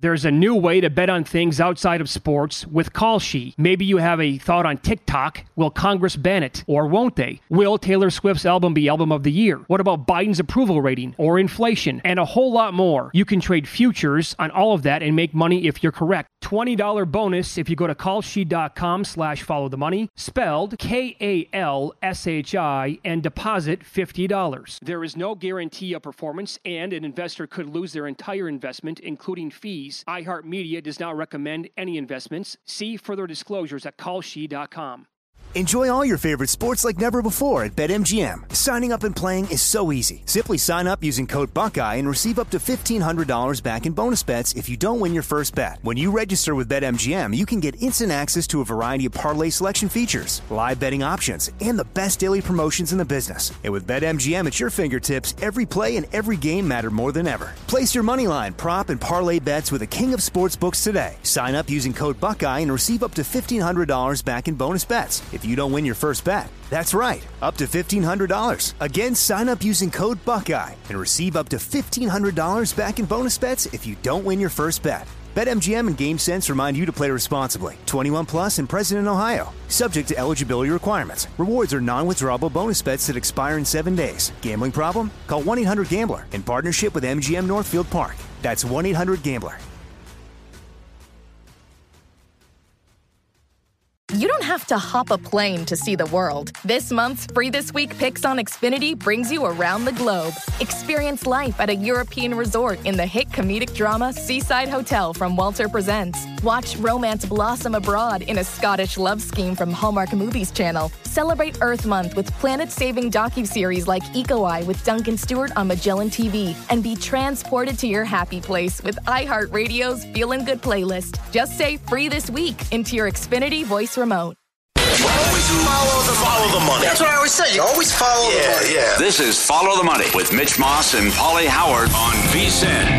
There's a new way to bet on things outside of sports with Kalshi. Maybe you have a thought on TikTok. Will Congress ban it? Or won't they? Will Taylor Swift's album be Album of the Year? What about Biden's approval rating? Or inflation? And a whole lot more. You can trade futures on all of that and make money if you're correct. $20 bonus if you go to kalshi.com/followthemoney, spelled KALSHI, and deposit $50. There is no guarantee of performance, and an investor could lose their entire investment, including fees. iHeartMedia does not recommend any investments. See further disclosures at kalshi.com. Enjoy all your favorite sports like never before at BetMGM. Signing up and playing is so easy. Simply sign up using code Buckeye and receive up to $1,500 back in bonus bets if you don't win your first bet. When you register with BetMGM, you can get instant access to a variety of parlay selection features, live betting options, and the best daily promotions in the business. And with BetMGM at your fingertips, every play and every game matter more than ever. Place your moneyline, prop, and parlay bets with the king of sportsbooks today. Sign up using code Buckeye and receive up to $1,500 back in bonus bets if you don't win your first bet. That's right, up to $1,500. Again, sign up using code Buckeye and receive up to $1,500 back in bonus bets if you don't win your first bet. BetMGM and GameSense remind you to play responsibly. 21 plus and present in Ohio. Subject to eligibility requirements. Rewards are non-withdrawable bonus bets that expire in 7 days. Gambling problem? Call 1-800-GAMBLER in partnership with MGM Northfield Park. That's 1-800-GAMBLER. You don't have to hop a plane to see the world. This month's Free This Week Picks on Xfinity brings you around the globe. Experience life at a European resort in the hit comedic drama Seaside Hotel from Walter Presents. Watch romance blossom abroad in a Scottish love scheme from Hallmark Movies Channel. Celebrate Earth Month with planet-saving docuseries like Eco Eye with Duncan Stewart on Magellan TV. And be transported to your happy place with iHeartRadio's Feelin' Good playlist. Just say Free This Week into your Xfinity voice remote. Always follow the money. That's what I always say. You always follow the money. Yeah. This is Follow the Money with Mitch Moss and Paulie Howard on VSiN.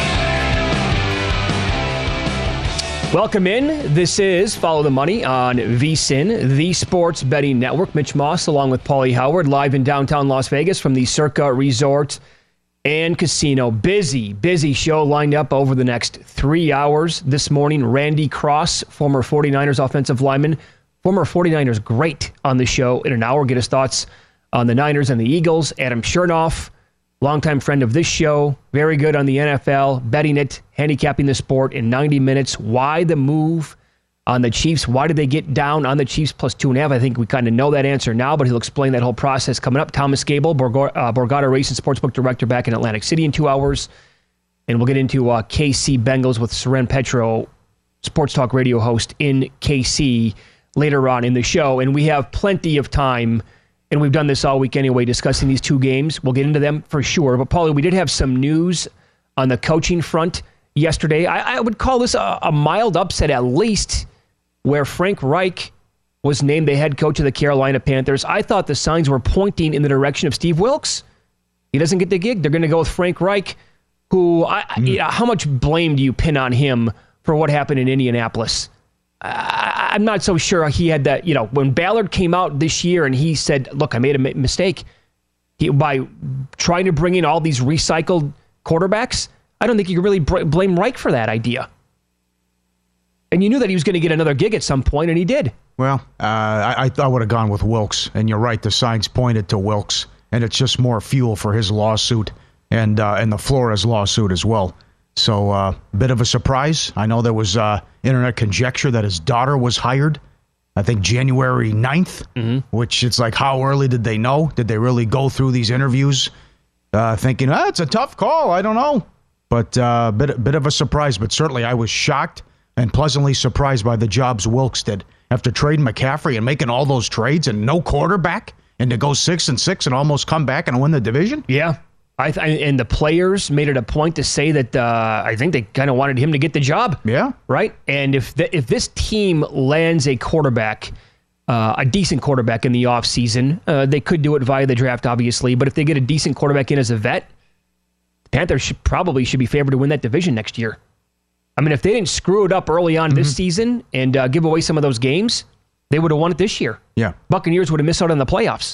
Welcome in. This is Follow the Money on VSiN, the sports betting network. Mitch Moss along with Paulie Howard live in downtown Las Vegas from the Circa Resort and Casino. Busy show lined up over the next 3 hours. This morning, Randy Cross, former 49ers offensive lineman, former 49ers great on the show in an hour. Get his thoughts on the Niners and the Eagles. Adam Chernoff, longtime friend of this show, very good on the NFL, betting it, handicapping the sport in 90 minutes. Why the move on the Chiefs? Why did they get down on the Chiefs plus 2.5? I think we kind of know that answer now, but he'll explain that whole process coming up. Thomas Gable, Borgata Racing Sportsbook Director back in Atlantic City in 2 hours. And we'll get into KC Bengals with Seren Petro, Sports Talk Radio host in KC, later on in the show. And we have plenty of time, and we've done this all week anyway, discussing these two games. We'll get into them for sure. But, Paulie, we did have some news on the coaching front yesterday. I would call this a mild upset, at least, where Frank Reich was named the head coach of the Carolina Panthers. I thought the signs were pointing in the direction of Steve Wilks. He doesn't get the gig. They're going to go with Frank Reich, who, how much blame do you pin on him for what happened in Indianapolis? I'm not so sure he had that. When Ballard came out this year and he said, look, I made a mistake by trying to bring in all these recycled quarterbacks, I don't think you can really blame Reich for that idea. And you knew that he was going to get another gig at some point, and he did. Well, I would have gone with Wilks, and you're right, the signs pointed to Wilks, and it's just more fuel for his lawsuit and the Flores lawsuit as well. So, bit of a surprise. I know there was internet conjecture that his daughter was hired, I think January 9th, which it's like, how early did they know? Did they really go through these interviews thinking, it's a tough call, I don't know. But bit of a surprise, but certainly I was shocked and pleasantly surprised by the jobs Wilks did. After trading McCaffrey and making all those trades and no quarterback, and to go 6-6 and almost come back and win the division? Yeah. And the players made it a point to say that I think they kind of wanted him to get the job. Yeah. Right? And if this team lands a quarterback, a decent quarterback in the offseason, they could do it via the draft, obviously. But if they get a decent quarterback in as a vet, the Panthers should be favored to win that division next year. I mean, if they didn't screw it up early on this season and give away some of those games, they would have won it this year. Yeah. Buccaneers would have missed out on the playoffs.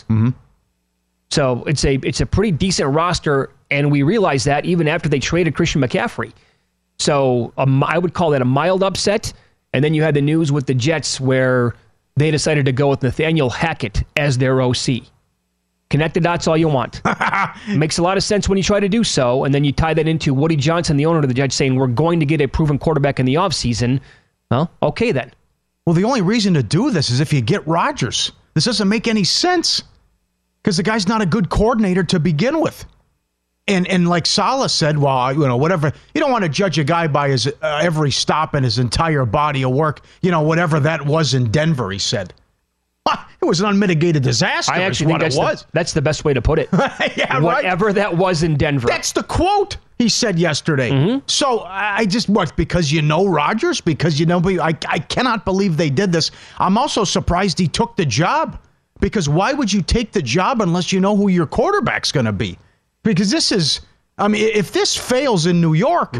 So it's a pretty decent roster, and we realized that even after they traded Christian McCaffrey. So I would call that a mild upset. And then you had the news with the Jets where they decided to go with Nathaniel Hackett as their OC. Connect the dots all you want. Makes a lot of sense when you try to do so, and then you tie that into Woody Johnson, the owner of the Jets, saying we're going to get a proven quarterback in the offseason. Well, okay then. Well, the only reason to do this is if you get Rodgers. This doesn't make any sense because the guy's not a good coordinator to begin with. And like Saleh said, well, whatever. You don't want to judge a guy by his every stop in his entire body of work. Whatever that was in Denver, he said. It was an unmitigated disaster. I actually think that's the best way to put it. Yeah, whatever that was in Denver. That's the quote he said yesterday. Mm-hmm. So because you know Rodgers? Because I cannot believe they did this. I'm also surprised he took the job. Because why would you take the job unless you know who your quarterback's going to be? Because if this fails in New York,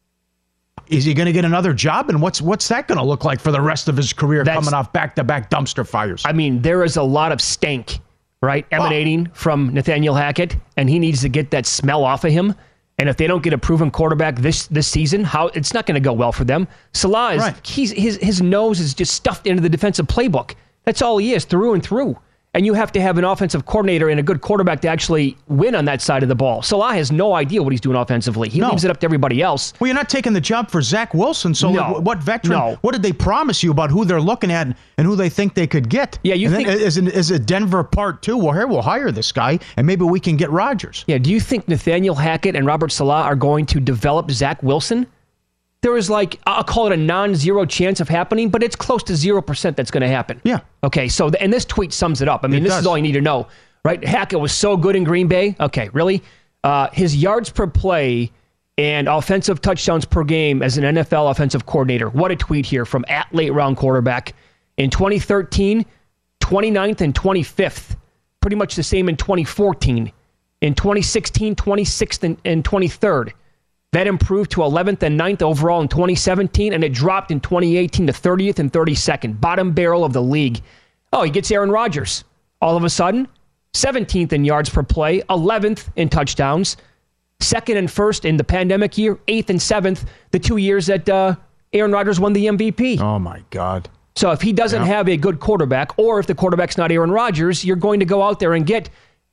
is he going to get another job? And what's that going to look like for the rest of his career coming off back-to-back dumpster fires? There is a lot of stank, right, emanating from Nathaniel Hackett, and he needs to get that smell off of him. And if they don't get a proven quarterback this season, it's not going to go well for them. Salah his nose is just stuffed into the defensive playbook. That's all he is, through and through. And you have to have an offensive coordinator and a good quarterback to actually win on that side of the ball. Salah has no idea what he's doing offensively. He leaves it up to everybody else. Well, you're not taking the job for Zach Wilson. So what veteran? No. What did they promise you about who they're looking at and who they think they could get? Yeah, you think is it Denver part 2? Well, here we'll hire this guy and maybe we can get Rodgers. Yeah. Do you think Nathaniel Hackett and Robert Salah are going to develop Zach Wilson? There is I'll call it a non-zero chance of happening, but it's close to 0% that's going to happen. Yeah. Okay, so, and this tweet sums it up. This is all you need to know, right? Hackett was so good in Green Bay. Okay, really? His yards per play and offensive touchdowns per game as an NFL offensive coordinator. What a tweet here from @LateRoundQuarterback. In 2013, 29th and 25th. Pretty much the same in 2014. In 2016, 26th and 23rd. That improved to 11th and 9th overall in 2017, and it dropped in 2018 to 30th and 32nd. Bottom barrel of the league. Oh, he gets Aaron Rodgers. All of a sudden, 17th in yards per play, 11th in touchdowns, 2nd and 1st in the pandemic year, 8th and 7th, the 2 years that Aaron Rodgers won the MVP. Oh, my God. So if he doesn't have a good quarterback, or if the quarterback's not Aaron Rodgers, you're going to go out there and get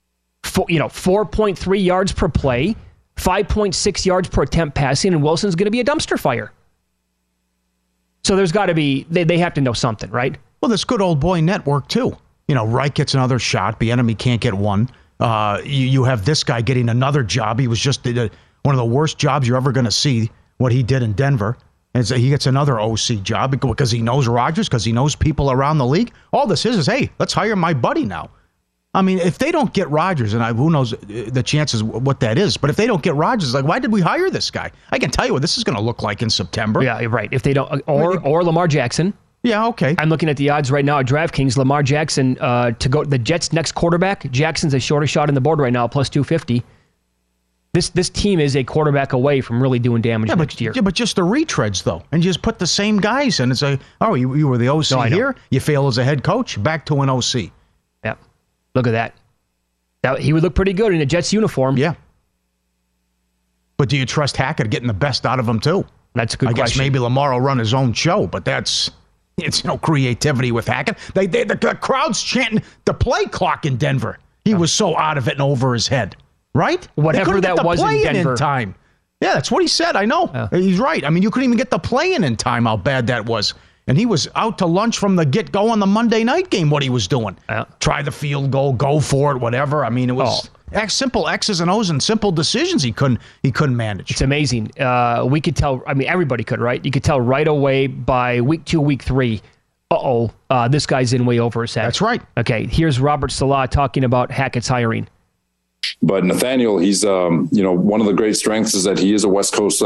4.3 yards per play, 5.6 yards per attempt passing, and Wilson's going to be a dumpster fire. So there's got to be, they have to know something, right? Well, this good old boy network, too. Reich gets another shot. Bieniemy can't get one. You have this guy getting another job. He was just one of the worst jobs you're ever going to see, what he did in Denver. And so he gets another OC job because he knows Rodgers, because he knows people around the league. All this is, hey, let's hire my buddy now. If they don't get Rodgers, and who knows the chances what that is, but if they don't get Rodgers, why did we hire this guy? I can tell you what this is going to look like in September. Yeah, right. If they don't, or Lamar Jackson. Yeah, okay. I'm looking at the odds right now at DraftKings. Lamar Jackson to go the Jets' next quarterback. Jackson's a shorter shot on the board right now, plus 250. This team is a quarterback away from really doing damage next year. Yeah, but just the retreads, though. And just put the same guys in. It's you were the OC here. You fail as a head coach. Back to an OC. Yeah. Look at that. He would look pretty good in a Jets uniform. Yeah. But do you trust Hackett getting the best out of him, too? That's a good question. I guess maybe Lamar will run his own show, but it's creativity with Hackett. The crowd's chanting the play clock in Denver. He was so out of it and over his head. Right? Whatever that was in Denver. In time. Yeah, that's what he said. I know. He's right. You couldn't even get the play in time, how bad that was. And he was out to lunch from the get-go on the Monday night game, what he was doing. Try the field goal, go for it, whatever. It was simple X's and O's and simple decisions he couldn't manage. It's amazing. We could tell, everybody could, right? You could tell right away by week 2, week 3, this guy's in way over his head. That's right. Okay, here's Robert Salah talking about Hackett's hiring. But Nathaniel, he's one of the great strengths is that he is a West Coast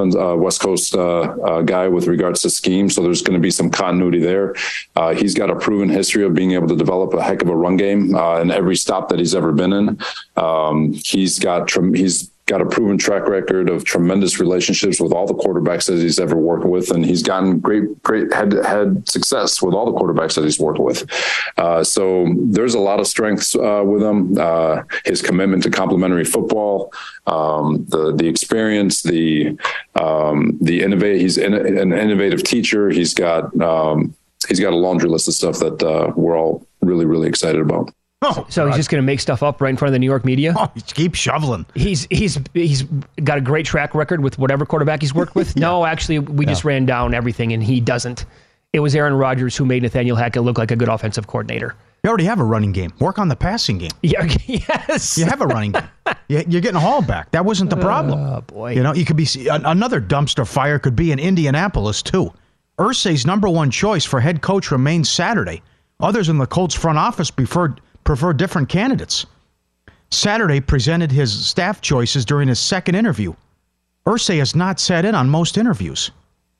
guy with regards to scheme. So there's going to be some continuity there. He's got a proven history of being able to develop a heck of a run game in every stop that he's ever been in. He's got a proven track record of tremendous relationships with all the quarterbacks that he's ever worked with, and he's gotten great had success with all the quarterbacks that he's worked with. So there's a lot of strengths with him. His commitment to complementary football, the experience, the innovate. He's an innovative teacher. He's got a laundry list of stuff that we're all really, really excited about. Oh, so he's just going to make stuff up right in front of the New York media? Oh, keep shoveling. He's got a great track record with whatever quarterback he's worked with. No, actually, we just ran down everything, and he doesn't. It was Aaron Rodgers who made Nathaniel Hackett look like a good offensive coordinator. You already have a running game. Work on the passing game. Yeah, yes. You have a running game. You're getting Hall back. That wasn't the problem. Oh, boy. You could be another dumpster fire could be in Indianapolis, too. Irsay's number one choice for head coach remains Saturday. Others in the Colts front office prefer different candidates. Saturday presented his staff choices during his second interview. Irsay has not sat in on most interviews.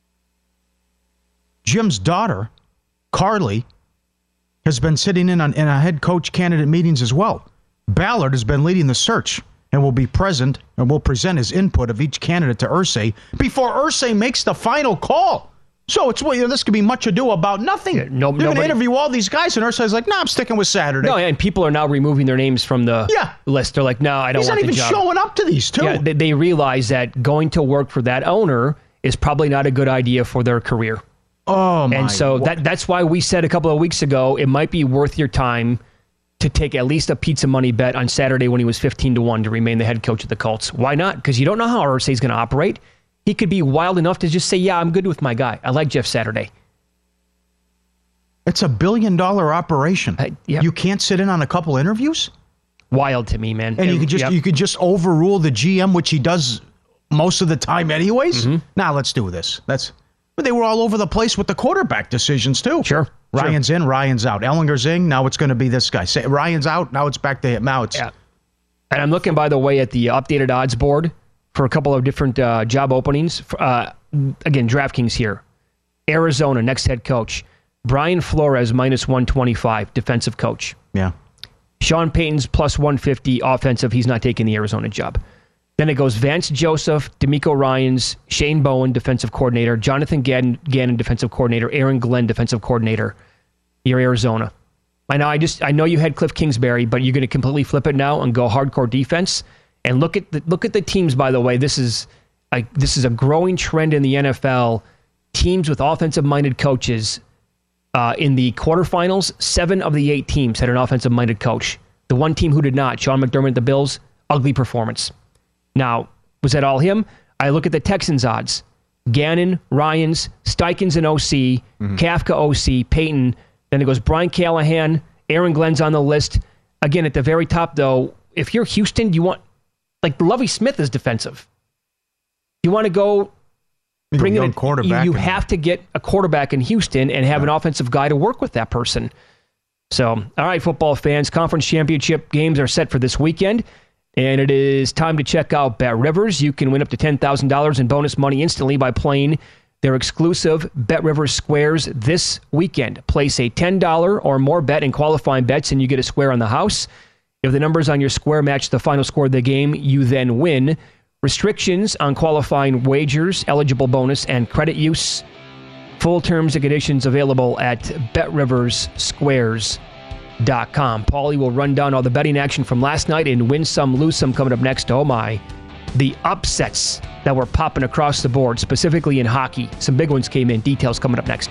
Jim's daughter, Carly, has been sitting in a head coach candidate meetings as well. Ballard has been leading the search and will be present and will present his input of each candidate to Irsay before Irsay makes the final call. So this could be much ado about nothing. Yeah, They're going to interview all these guys, and Irsay's like, "No, I'm sticking with Saturday." No, and people are now removing their names from the list. They're like, "No, I don't want the job." He's not even showing up to these, too. Yeah, they realize that going to work for that owner is probably not a good idea for their career. Oh, my. And so that's why we said a couple of weeks ago it might be worth your time to take at least a pizza money bet on Saturday when he was 15-1 to remain the head coach of the Colts. Why not? Because you don't know how Irsay's going to operate. He could be wild enough to just say, "Yeah, I'm good with my guy. I like Jeff Saturday." It's $1 billion operation. Yep. You can't sit in on a couple interviews? Wild to me, man. And you could just overrule the GM, which he does most of the time anyways? Mm-hmm. Now let's do this. But they were all over the place with the quarterback decisions, too. Sure. Ryan's in, Ryan's out. Ellinger's in, now it's going to be this guy. Ryan's out, now it's back to him. Now it's... Yeah. And I'm looking, by the way, at the updated odds board for a couple of different job openings. Again, DraftKings here. Arizona, next head coach. Brian Flores, -125, defensive coach. Yeah. Sean Payton's +150, offensive. He's not taking the Arizona job. Then it goes Vance Joseph, DeMeco Ryans, Shane Bowen, defensive coordinator, Jonathan Gannon, defensive coordinator, Aaron Glenn, defensive coordinator. You're Arizona. I know you had Cliff Kingsbury, but you're going to completely flip it now and go hardcore defense. And look at the teams, by the way. This is a growing trend in the NFL. Teams with offensive-minded coaches. In the quarterfinals, 7 of the 8 teams had an offensive-minded coach. The one team who did not, Sean McDermott, the Bills, ugly performance. Now, was that all him? I look at the Texans odds. Gannon, Ryans, Steichen's an OC, Kafka OC, Payton. Then it goes Brian Callahan, Aaron Glenn's on the list. Again, at the very top, though, if you're Houston, you want... Like, Lovie Smith is defensive. You want to go... Bring in a quarterback. You have to get a quarterback in Houston and have an offensive guy to work with that person. So, all right, football fans, conference championship games are set for this weekend, and it is time to check out BetRivers. You can win up to $10,000 in bonus money instantly by playing their exclusive BetRivers Squares this weekend. Place a $10 or more bet in qualifying bets, and you get a square on the house. If the numbers on your square match the final score of the game, you then win. Restrictions on qualifying wagers, eligible bonus, and credit use. Full terms and conditions available at BetRiversSquares.com. Paulie will run down all the betting action from last night and win some, lose some coming up next. Oh my. The upsets that were popping across the board, specifically in hockey. Some big ones came in. Details coming up next.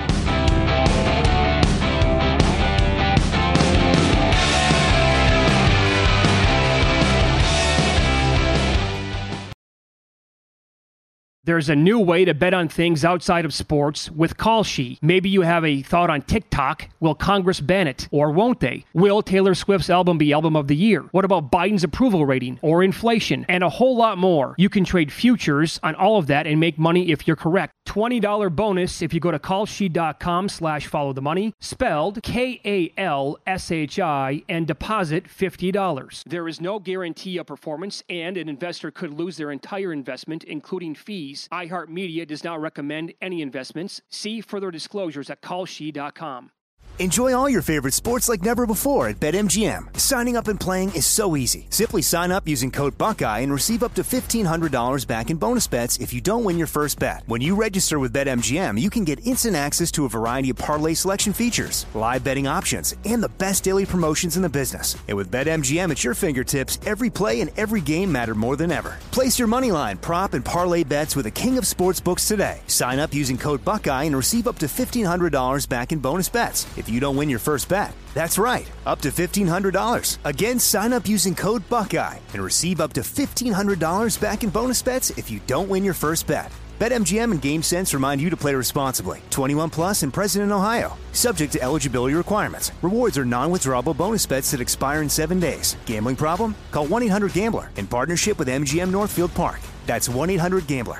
There's a new way to bet on things outside of sports with Kalshi. Maybe you have a thought on TikTok. Will Congress ban it? Or won't they? Will Taylor Swift's album be Album of the Year? What about Biden's approval rating or inflation? And a whole lot more. You can trade futures on all of that and make money if you're correct. $20 bonus if you go to kalshi.com/followthemoney, spelled KALSHI, and deposit $50. There is no guarantee of performance, and an investor could lose their entire investment, including fees. iHeartMedia does not recommend any investments. See further disclosures at kalshi.com. Enjoy all your favorite sports like never before at BetMGM. Signing up and playing is so easy. Simply sign up using code Buckeye and receive up to $1,500 back in bonus bets if you don't win your first bet. When you register with BetMGM, you can get instant access to a variety of parlay selection features, live betting options, and the best daily promotions in the business. And with BetMGM at your fingertips, every play and every game matter more than ever. Place your moneyline, prop, and parlay bets with the king of sportsbooks today. Sign up using code Buckeye and receive up to $1,500 back in bonus bets if you don't win your first bet. That's right, up to $1,500. Again, sign up using code Buckeye and receive up to $1,500 back in bonus bets if you don't win your first bet. BetMGM and GameSense remind you to play responsibly. 21 plus and present in Ohio. Subject to eligibility requirements. Rewards are non-withdrawable bonus bets that expire in 7 days. Gambling problem? Call 1-800-GAMBLER in partnership with MGM Northfield Park. That's 1-800-GAMBLER.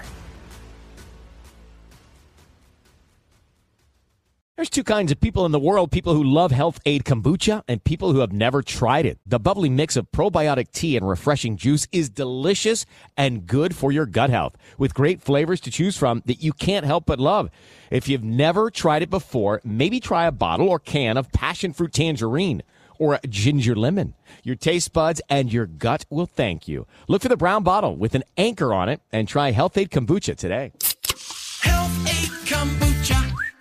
There's two kinds of people in the world, people who love Health Aid Kombucha and people who have never tried it. The bubbly mix of probiotic tea and refreshing juice is delicious and good for your gut health, with great flavors to choose from that you can't help but love. If you've never tried it before, maybe try a bottle or can of passion fruit tangerine or a ginger lemon. Your taste buds and your gut will thank you. Look for the brown bottle with an anchor on it and try Health Aid Kombucha today. Health Aid Kombucha.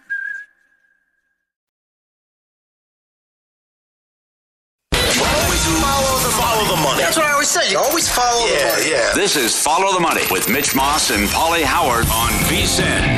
Follow the money. That's what I always say. You always follow the money. Yeah. This is Follow the Money with Mitch Moss and Paulie Howard on VSiN.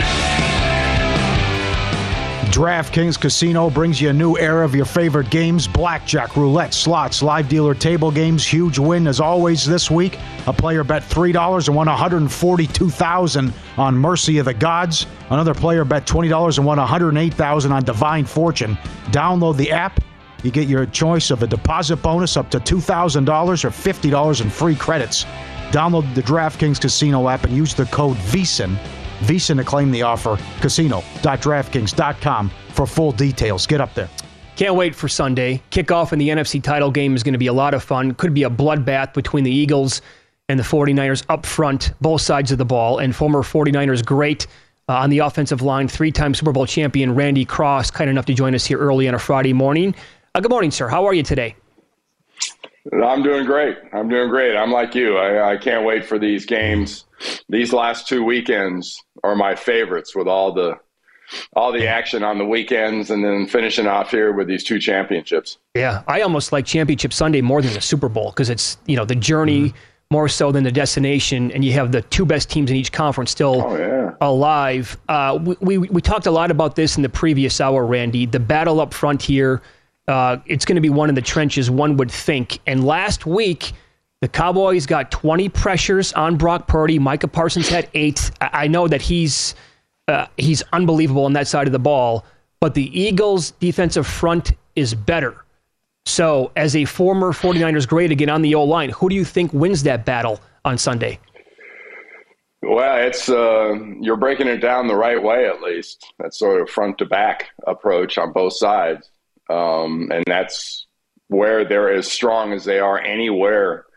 DraftKings Casino brings you a new era of your favorite games: blackjack, roulette, slots, live dealer table games. Huge win as always this week. A player bet $3 and won $142,000 on Mercy of the Gods. Another player bet $20 and won $108,000 on Divine Fortune. Download the app. You get your choice of a deposit bonus up to $2,000 or $50 in free credits. Download the DraftKings Casino app and use the code VSiN to claim the offer. Casino.draftkings.com for full details. Get up there. Can't wait for Sunday. Kickoff in the NFC title game is going to be a lot of fun. Could be a bloodbath between the Eagles and the 49ers up front, both sides of the ball. And former 49ers great on the offensive line, three-time Super Bowl champion Randy Cross, kind enough to join us here early on a Friday morning. Good morning, sir. How are you today? I'm doing great. I'm like you. I can't wait for these games. These last 2 weekends are my favorites, with all the action on the weekends and then finishing off here with these two championships. Yeah, I almost like Championship Sunday more than the Super Bowl because it's, the journey more so than the destination, and you have the two best teams in each conference still alive. We talked a lot about this in the previous hour, Randy. The battle up front here. It's going to be one in the trenches, one would think. And last week, the Cowboys got 20 pressures on Brock Purdy. Micah Parsons had 8. I know that he's unbelievable on that side of the ball, but the Eagles' defensive front is better. So, as a former 49ers great to get on the O-line, who do you think wins that battle on Sunday? Well, it's you're breaking it down the right way, at least. That's sort of front-to-back approach on both sides. And that's where they're as strong as they are anywhere.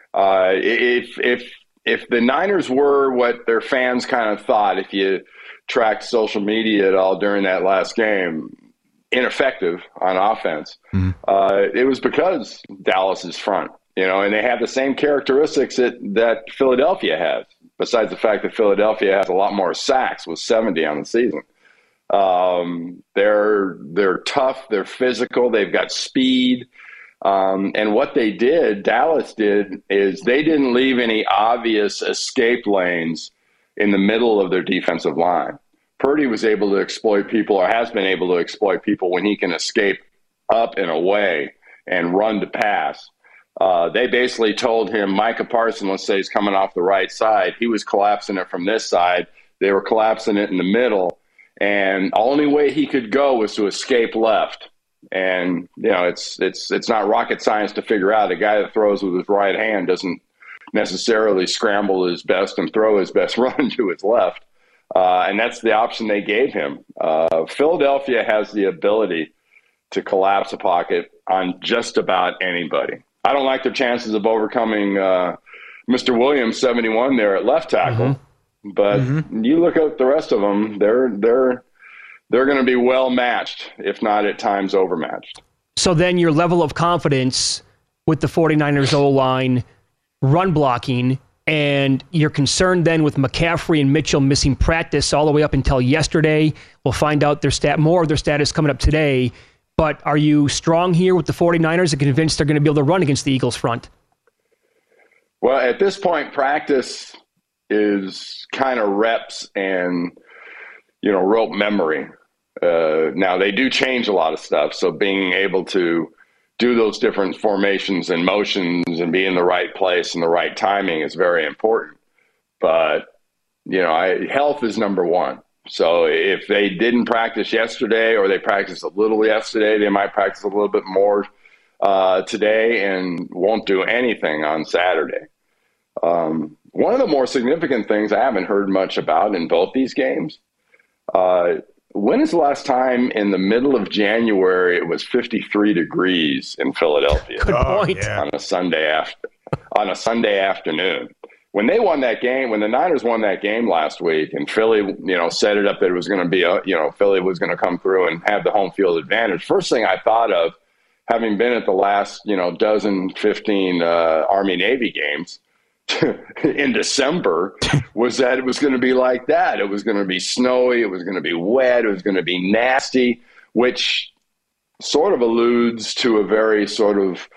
If the Niners were what their fans kind of thought, if you tracked social media at all during that last game, ineffective on offense, it was because Dallas's front, and they have the same characteristics that Philadelphia has, besides the fact that Philadelphia has a lot more sacks with 70 on the season. They're tough, they're physical, they've got speed. And what Dallas did, is they didn't leave any obvious escape lanes in the middle of their defensive line. Purdy was able to exploit people, or has been able to exploit people, when he can escape up and away and run to pass. They basically told him, Micah Parsons, let's say, is coming off the right side. He was collapsing it from this side. They were collapsing it in the middle. And the only way he could go was to escape left. And, it's not rocket science to figure out. A guy that throws with his right hand doesn't necessarily scramble his best and throw his best run to his left. And that's the option they gave him. Philadelphia has the ability to collapse a pocket on just about anybody. I don't like their chances of overcoming Mr. Williams, 71 there at left tackle. But you look at the rest of them, they're they're going to be well matched, if not at times overmatched. So then your level of confidence with the 49ers O-line, run blocking, and you're concerned then with McCaffrey and Mitchell missing practice all the way up until yesterday. We'll find out more of their status coming up today. But are you strong here with the 49ers and convinced they're going to be able to run against the Eagles front? Well, at this point, practice is kind of reps and, rote memory. Now, they do change a lot of stuff. So being able to do those different formations and motions and be in the right place and the right timing is very important. But, health is number one. So if they didn't practice yesterday or they practiced a little yesterday, they might practice a little bit more today and won't do anything on Saturday. One of the more significant things I haven't heard much about in both these games, when is the last time in the middle of January it was 53 degrees in Philadelphia? Good point. On a Sunday afternoon. When they won that game, when the Niners won that game last week, and Philly, set it up that it was going to be Philly was going to come through and have the home field advantage. First thing I thought of, having been at the last, 15 Army-Navy games in December, was that it was going to be like that. It was going to be snowy. It was going to be wet. It was going to be nasty, which sort of alludes to a very sort of,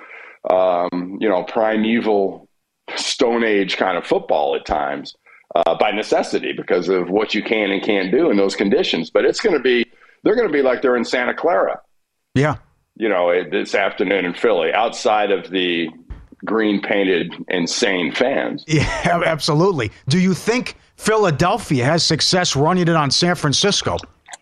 primeval Stone Age kind of football at times, by necessity because of what you can and can't do in those conditions. But they're going to be like they're in Santa Clara. Yeah. This afternoon in Philly, outside of the green painted insane fans. Yeah, absolutely. Do you think Philadelphia has success running it on San Francisco?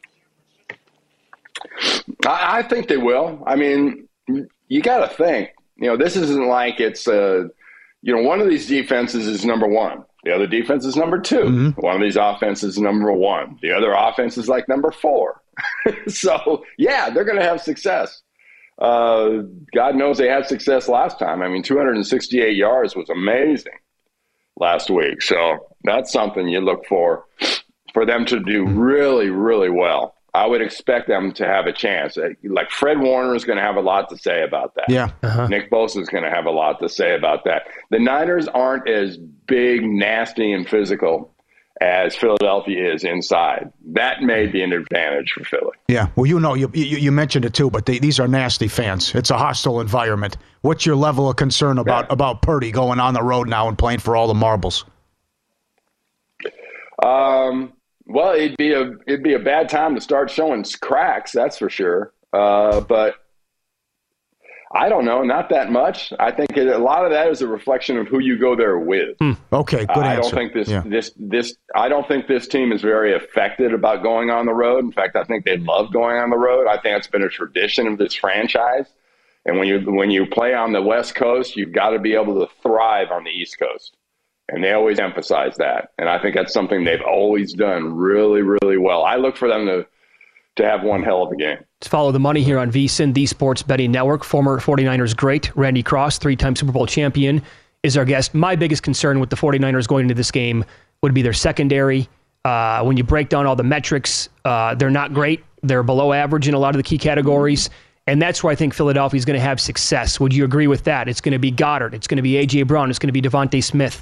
I think they will. I mean, you got to think, this isn't like it's one of these defenses is number one. The other defense is number two. Mm-hmm. One of these offenses is number one. The other offense is like number four. So, yeah, they're going to have success. God knows they had success last time. I mean, 268 yards was amazing last week. So that's something you look for them to do really, really well. I would expect them to have a chance. Like Fred Warner is going to have a lot to say about that. Yeah. Uh-huh. Nick Bosa is going to have a lot to say about that. The Niners aren't as big, nasty, and physical as Philadelphia is inside. That may be an advantage for Philly. Yeah. Well, you mentioned it too, but these are nasty fans. It's a hostile environment. What's your level of concern about Purdy going on the road now and playing for all the marbles? Well, it'd be a bad time to start showing cracks, that's for sure. But I don't know, not that much. I think a lot of that is a reflection of who you go there with. Okay, good answer. I don't think this team is very affected about going on the road. In fact, I think they love going on the road. I think it's been a tradition of this franchise. And when you play on the West Coast, you've got to be able to thrive on the East Coast. And they always emphasize that. And I think that's something they've always done really, really well. I look for them to have one hell of a game. Let's follow the money here on VSiN, the Sports Betting Network. Former 49ers great Randy Cross, 3-time Super Bowl champion, is our guest. My biggest concern with the 49ers going into this game would be their secondary. When you break down all the metrics, they're not great. They're below average in a lot of the key categories. And that's where I think Philadelphia is going to have success. Would you agree with that? It's going to be Goddard. It's going to be A.J. Brown. It's going to be Devontae Smith.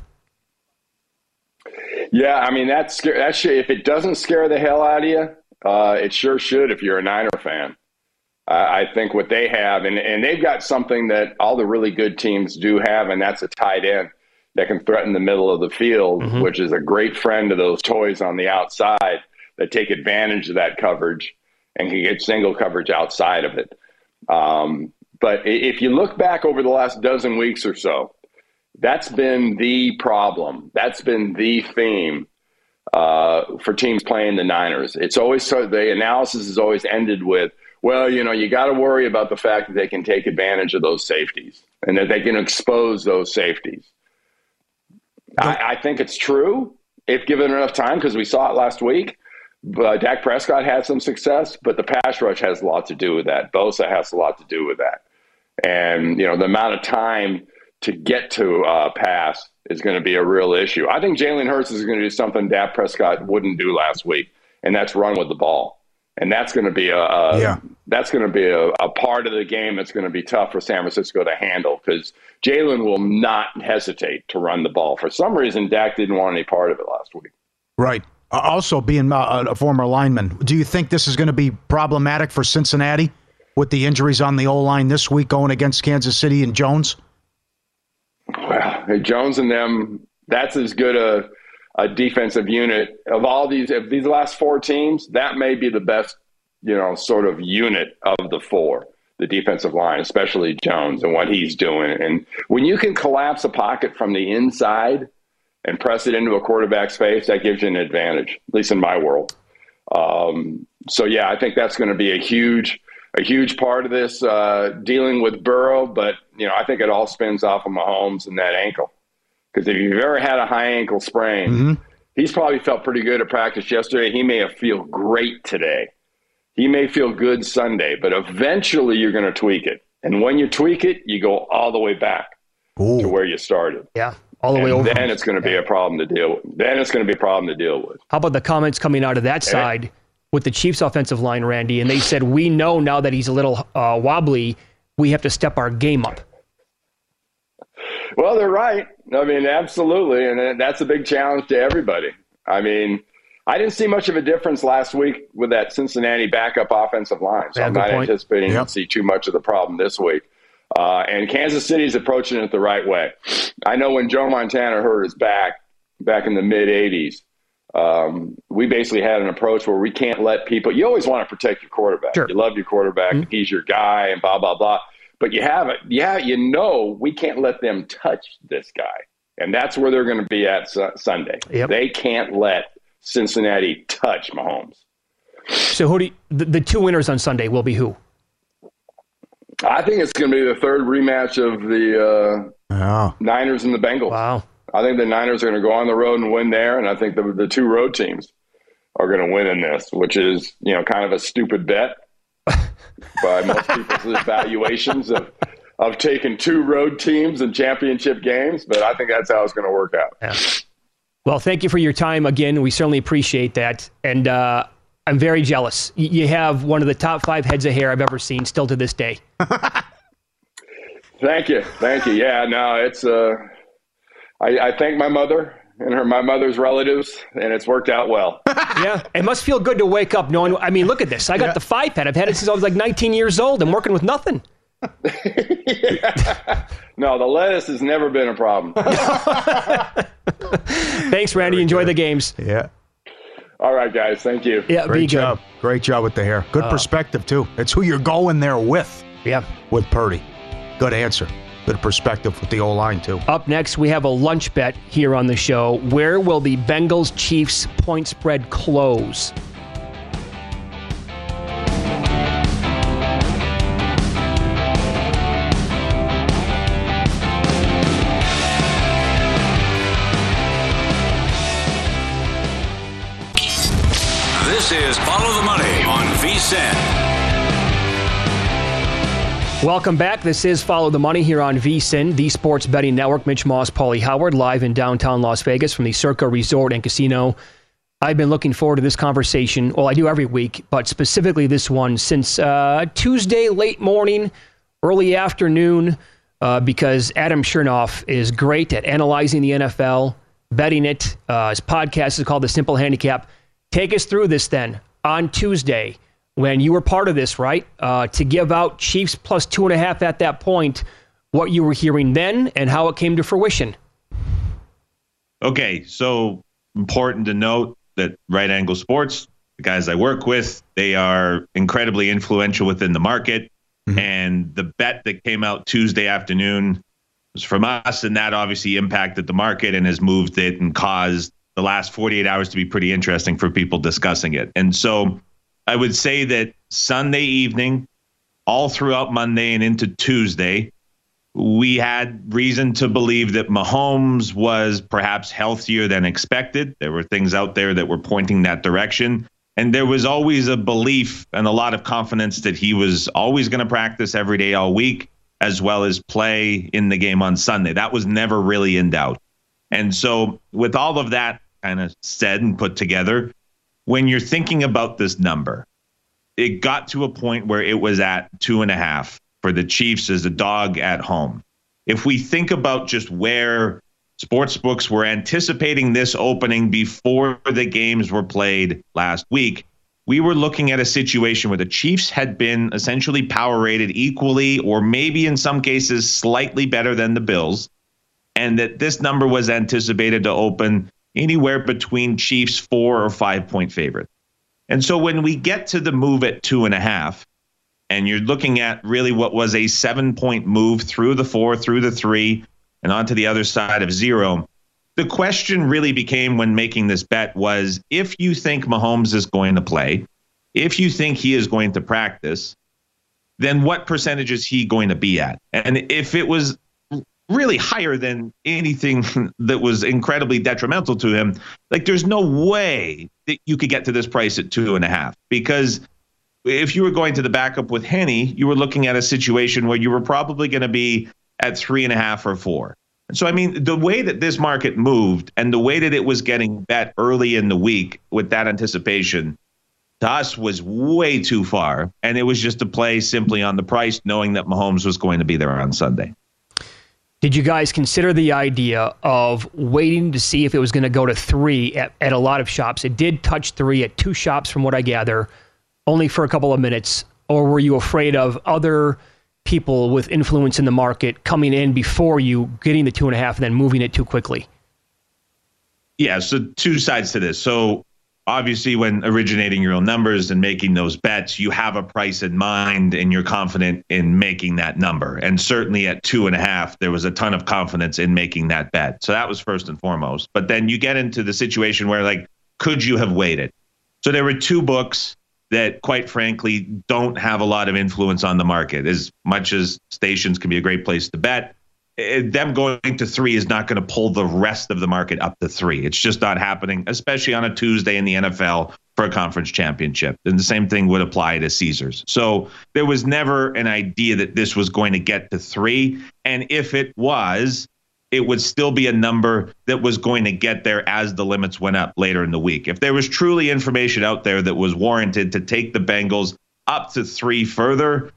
Yeah, I mean, that if it doesn't scare the hell out of you, it sure should if you're a Niner fan. I think what they have, and they've got something that all the really good teams do have, and that's a tight end that can threaten the middle of the field, which is a great friend of those toys on the outside that take advantage of that coverage and can get single coverage outside of it. But if you look back over the last dozen weeks or so, that's been the problem. That's been the theme for teams playing the Niners. It's always the analysis has always ended with, well, you got to worry about the fact that they can take advantage of those safeties and that they can expose those safeties. I think it's true if given enough time, because we saw it last week. Dak Prescott had some success, but the pass rush has a lot to do with that. Bosa has a lot to do with that. And, the amount of time to get to pass is going to be a real issue. I think Jalen Hurts is going to do something Dak Prescott wouldn't do last week, and that's run with the ball. And that's going to be a part of the game that's going to be tough for San Francisco to handle, because Jalen will not hesitate to run the ball. For some reason, Dak didn't want any part of it last week. Right. Also, being a former lineman, do you think this is going to be problematic for Cincinnati with the injuries on the O-line this week going against Kansas City and Jones? Well, Jones and them, that's as good a defensive unit of all these last four teams. That may be the best, sort of unit of the four, the defensive line, especially Jones and what he's doing. And when you can collapse a pocket from the inside and press it into a quarterback's face, that gives you an advantage, at least in my world. I think that's going to be a huge part of this, dealing with Burrow. But, I think it all spins off of Mahomes and that ankle. Because if you've ever had a high ankle sprain, he's probably felt pretty good at practice yesterday. He may feel great today. He may feel good Sunday, but eventually you're going to tweak it. And when you tweak it, you go all the way back to where you started. Yeah, all the way over. Then it's going to be a problem to deal with. How about the comments coming out of that side with the Chiefs offensive line, Randy? And they said, we know now that he's a little wobbly, we have to step our game up. Well, they're right. I mean, absolutely. And that's a big challenge to everybody. I mean, I didn't see much of a difference last week with that Cincinnati backup offensive line. So I'm not anticipating to see too much of the problem this week. And Kansas City's approaching it the right way. I know when Joe Montana hurt his back in the mid-'80s, we basically had an approach where we can't let people – you always want to protect your quarterback. Sure. You love your quarterback. He's your guy and blah, blah, blah. But we can't let them touch this guy. And that's where they're going to be at Sunday. Yep. They can't let Cincinnati touch Mahomes. So the two winners on Sunday will be who? I think it's going to be the third rematch of the Niners and the Bengals. Wow. I think the Niners are going to go on the road and win there, and I think the two road teams are going to win in this, which is, kind of a stupid bet by most people's evaluations of taking two road teams in championship games, but I think that's how it's going to work out. Yeah. Well, thank you for your time again. We certainly appreciate that, and I'm very jealous. You have one of the top 5 heads of hair I've ever seen, still to this day. Thank you. Yeah, no, it's I thank my mother and my mother's relatives, and it's worked out well. Yeah, it must feel good to wake up knowing. I mean, look at this. I got the 5 head. I've had it since I was like 19 years old. I'm working with nothing. No, the lettuce has never been a problem. Thanks, Randy. Enjoy the games. Yeah. All right, guys. Thank you. Yeah, Great job. Great job with the hair. Good perspective, too. It's who you're going there with. Yeah. With Purdy. Good answer. Good perspective with the O-line, too. Up next, we have a lunch bet here on the show. Where will the Bengals-Chiefs point spread close? This is Follow the Money on VSiN. Welcome back. This is Follow the Money here on VSiN, the sports betting network. Mitch Moss, Paulie Howard, live in downtown Las Vegas from the Circa Resort and Casino. I've been looking forward to this conversation. Well, I do every week, but specifically this one since Tuesday, late morning, early afternoon, because Adam Chernoff is great at analyzing the NFL, betting it. His podcast is called The Simple Handicap. Take us through this then on Tuesday when you were part of this, right? To give out Chiefs plus 2.5 at that point, what you were hearing then and how it came to fruition. Okay, so important to note that Right Angle Sports, the guys I work with, they are incredibly influential within the market. Mm-hmm. And the bet that came out Tuesday afternoon was from us, and that obviously impacted the market and has moved it and caused the last 48 hours to be pretty interesting for people discussing it. And so I would say that Sunday evening, all throughout Monday and into Tuesday, we had reason to believe that Mahomes was perhaps healthier than expected. There were things out there that were pointing that direction. And there was always a belief and a lot of confidence that he was always going to practice every day all week, as well as play in the game on Sunday. That was never really in doubt. And so with all of that kind of said and put together, when you're thinking about this number, it got to a point where it was at 2.5 for the Chiefs as a dog at home. If we think about just where sportsbooks were anticipating this opening before the games were played last week, we were looking at a situation where the Chiefs had been essentially power rated equally, or maybe in some cases slightly better than the Bills, and that this number was anticipated to open anywhere between Chiefs 4 or 5 point favorite. And so when we get to the move at 2.5, and you're looking at really what was a 7-point move through the 4, through the 3, and onto the other side of 0, the question really became when making this bet was, if you think Mahomes is going to play, if you think he is going to practice, then what percentage is he going to be at? And if it was really higher than anything that was incredibly detrimental to him, like, there's no way that you could get to this price at 2.5, because if you were going to the backup with Henny, you were looking at a situation where you were probably going to be at 3.5 or 4. And so, I mean, the way that this market moved and the way that it was getting bet early in the week with that anticipation, to us was way too far. And it was just a play simply on the price, knowing that Mahomes was going to be there on Sunday. Did you guys consider the idea of waiting to see if it was going to go to 3 at a lot of shops? It did touch 3 at 2 shops, from what I gather, only for a couple of minutes. Or were you afraid of other people with influence in the market coming in before you, getting the 2.5 and then moving it too quickly? Yeah, so two sides to this. So obviously, when originating your own numbers and making those bets, you have a price in mind and you're confident in making that number. And certainly at 2.5, there was a ton of confidence in making that bet. So that was first and foremost. But then you get into the situation where, like, could you have waited? So there were 2 books that, quite frankly, don't have a lot of influence on the market. As much as stations can be a great place to bet, them going to 3 is not going to pull the rest of the market up to 3. It's just not happening, especially on a Tuesday in the NFL for a conference championship. And the same thing would apply to Caesars. So there was never an idea that this was going to get to 3. And if it was, it would still be a number that was going to get there as the limits went up later in the week. If there was truly information out there that was warranted to take the Bengals up to 3 further,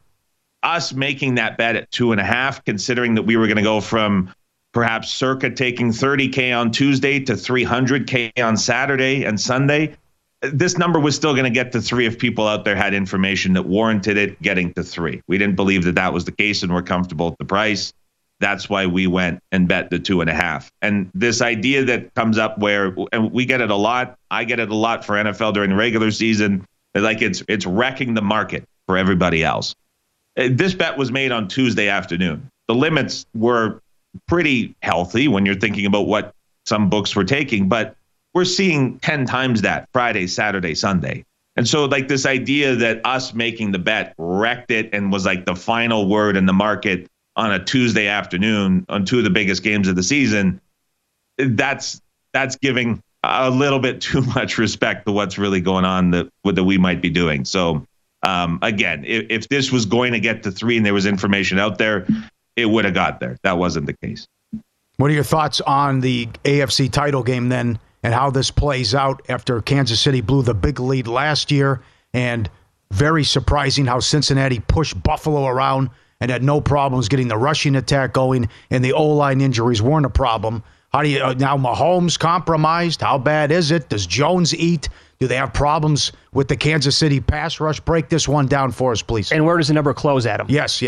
us making that bet at 2.5, considering that we were going to go from perhaps circa taking $30K on Tuesday to $300K on Saturday and Sunday, this number was still going to get to 3 if people out there had information that warranted it getting to 3. We didn't believe that that was the case, and we're comfortable at the price. That's why we went and bet the 2.5. And this idea that comes up where, and we get it a lot, I get it a lot for NFL during the regular season, like it's wrecking the market for everybody else. This bet was made on Tuesday afternoon. The limits were pretty healthy when you're thinking about what some books were taking, but we're seeing 10 times that Friday, Saturday, Sunday. And so, like, this idea that us making the bet wrecked it and was like the final word in the market on a Tuesday afternoon on 2 of the biggest games of the season, that's giving a little bit too much respect to what's really going on that we might be doing. So again, if this was going to get to 3 and there was information out there, it would have got there. That wasn't the case. What are your thoughts on the AFC title game then, and how this plays out after Kansas City blew the big lead last year, and very surprising how Cincinnati pushed Buffalo around and had no problems getting the rushing attack going, and the O-line injuries weren't a problem. How do you now Mahomes compromised? How bad is it? Does Jones eat? Do they have problems with the Kansas City pass rush? Break this one down for us, please. And where does the number close, Adam? Yes.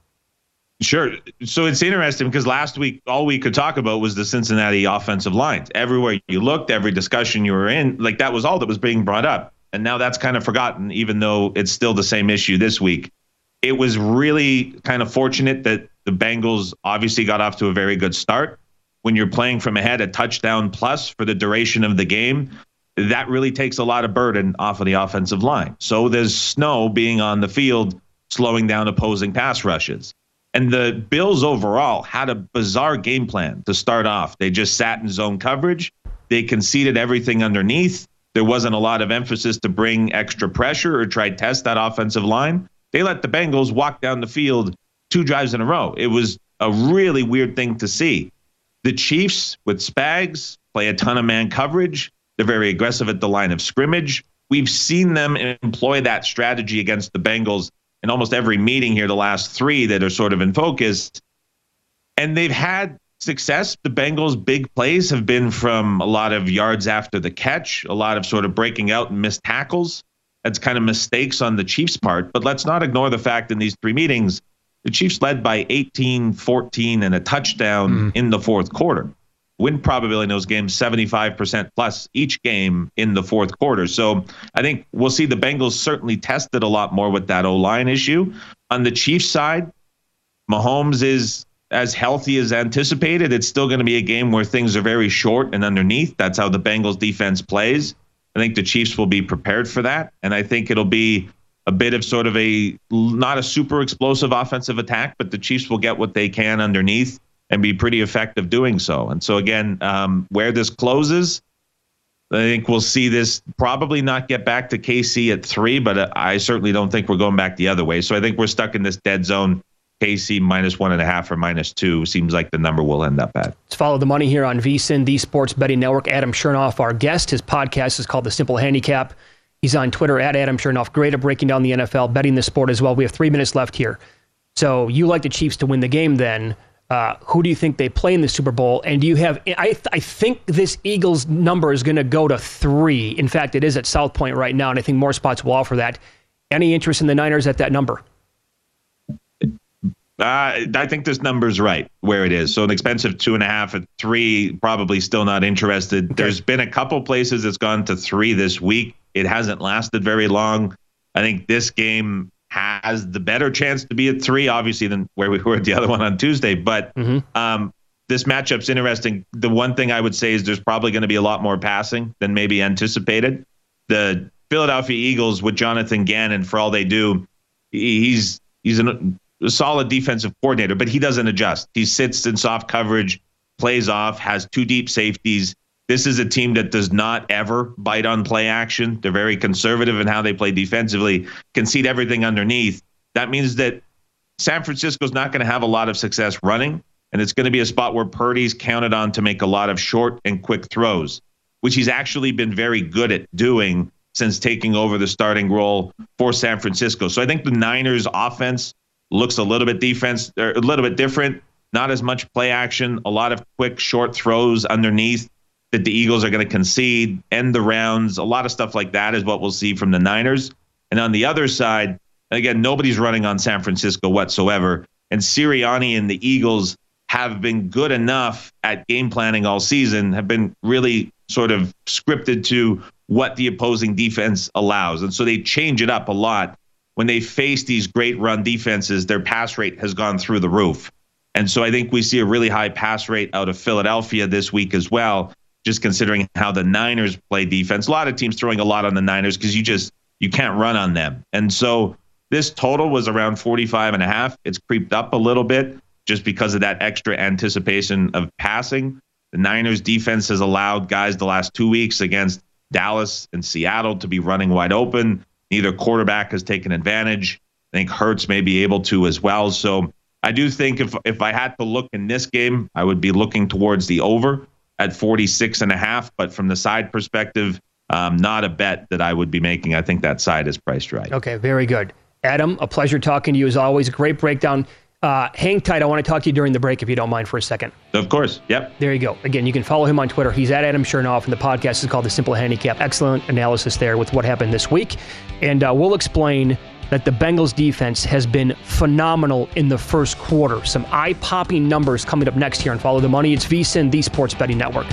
Sure. So it's interesting because last week, all we could talk about was the Cincinnati offensive lines. Everywhere you looked, every discussion you were in, like, that was all that was being brought up. And now that's kind of forgotten, even though it's still the same issue this week. It was really kind of fortunate that the Bengals obviously got off to a very good start. When you're playing from ahead, a touchdown plus for the duration of the game, that really takes a lot of burden off of the offensive line. So there's snow being on the field, slowing down opposing pass rushes. And the Bills overall had a bizarre game plan to start off. They just sat in zone coverage. They conceded everything underneath. There wasn't a lot of emphasis to bring extra pressure or try to test that offensive line. They let the Bengals walk down the field 2 drives in a row. It was a really weird thing to see. The Chiefs with Spags play a ton of man coverage. They're very aggressive at the line of scrimmage. we've seen them employ that strategy against the Bengals in almost every meeting here, the last 3 that are sort of in focus. And they've had success. The Bengals' big plays have been from a lot of yards after the catch, a lot of sort of breaking out and missed tackles. That's kind of mistakes on the Chiefs' part. But let's not ignore the fact in these 3 meetings, the Chiefs led by 18, 14, and a touchdown in the fourth quarter. Win probability in those games, 75% plus each game in the fourth quarter. So I think we'll see the Bengals certainly tested a lot more with that O-line issue. On the Chiefs side, Mahomes is as healthy as anticipated. It's still going to be a game where things are very short and underneath. That's how the Bengals defense plays. I think the Chiefs will be prepared for that. And I think it'll be a bit of sort of not a super explosive offensive attack, but the Chiefs will get what they can underneath and be pretty effective doing so. And so again, where this closes, I think we'll see this probably not get back to KC at 3, but I certainly don't think we're going back the other way. So I think we're stuck in this dead zone. KC -1.5 or -2 seems like the number we'll end up at. Let's follow the money here on VSiN, the Sports Betting Network. Adam Chernoff, our guest. His podcast is called The Simple Handicap. He's on Twitter at Adam Chernoff. Great at breaking down the NFL, betting the sport as well. We have 3 minutes left here. So you like the Chiefs to win the game then. Who do you think they play in the Super Bowl? And do you have, I think this Eagles number is going to go to 3. In fact, it is at South Point right now, and I think more spots will offer that. Any interest in the Niners at that number? I think this number's right where it is. So an expensive 2.5 at 3, probably still not interested. Okay. There's been a couple places it's gone to 3 this week. It hasn't lasted very long. I think this game has the better chance to be at 3, obviously, than where we were at the other one on Tuesday. But this matchup's interesting. The one thing I would say is there's probably going to be a lot more passing than maybe anticipated. The Philadelphia Eagles with Jonathan Gannon, for all they do, he's a solid defensive coordinator, but he doesn't adjust. He sits in soft coverage, plays off, has 2 deep safeties. This is a team that does not ever bite on play action. They're very conservative in how they play defensively, concede everything underneath. That means that San Francisco's not going to have a lot of success running, and it's going to be a spot where Purdy's counted on to make a lot of short and quick throws, which he's actually been very good at doing since taking over the starting role for San Francisco. So I think the Niners offense looks a little bit different, not as much play action, a lot of quick, short throws underneath that the Eagles are going to concede, end the rounds, a lot of stuff like that is what we'll see from the Niners. And on the other side, again, nobody's running on San Francisco whatsoever. And Sirianni and the Eagles have been good enough at game planning all season, have been really sort of scripted to what the opposing defense allows. And so they change it up a lot. When they face these great run defenses, their pass rate has gone through the roof. And so I think we see a really high pass rate out of Philadelphia this week as well, just considering how the Niners play defense. A lot of teams throwing a lot on the Niners because you can't run on them. And so this total was around 45.5. It's creeped up a little bit just because of that extra anticipation of passing. The Niners defense has allowed guys the last 2 weeks against Dallas and Seattle to be running wide open. Neither quarterback has taken advantage. I think Hurts may be able to as well. So I do think if I had to look in this game, I would be looking towards the over at 46.5. But from the side perspective, not a bet that I would be making. I think that side is priced right. Okay, very good. Adam, a pleasure talking to you as always. Great breakdown. Hang tight. I want to talk to you during the break if you don't mind for a second. Of course. Yep. There you go. Again, you can follow him on Twitter. He's at Adam Chernoff, and the podcast is called The Simple Handicap. Excellent analysis there with what happened this week. And we'll explain that the Bengals defense has been phenomenal in the first quarter. Some eye-popping numbers coming up next here on Follow the Money. It's VSiN, the Sports Betting Network.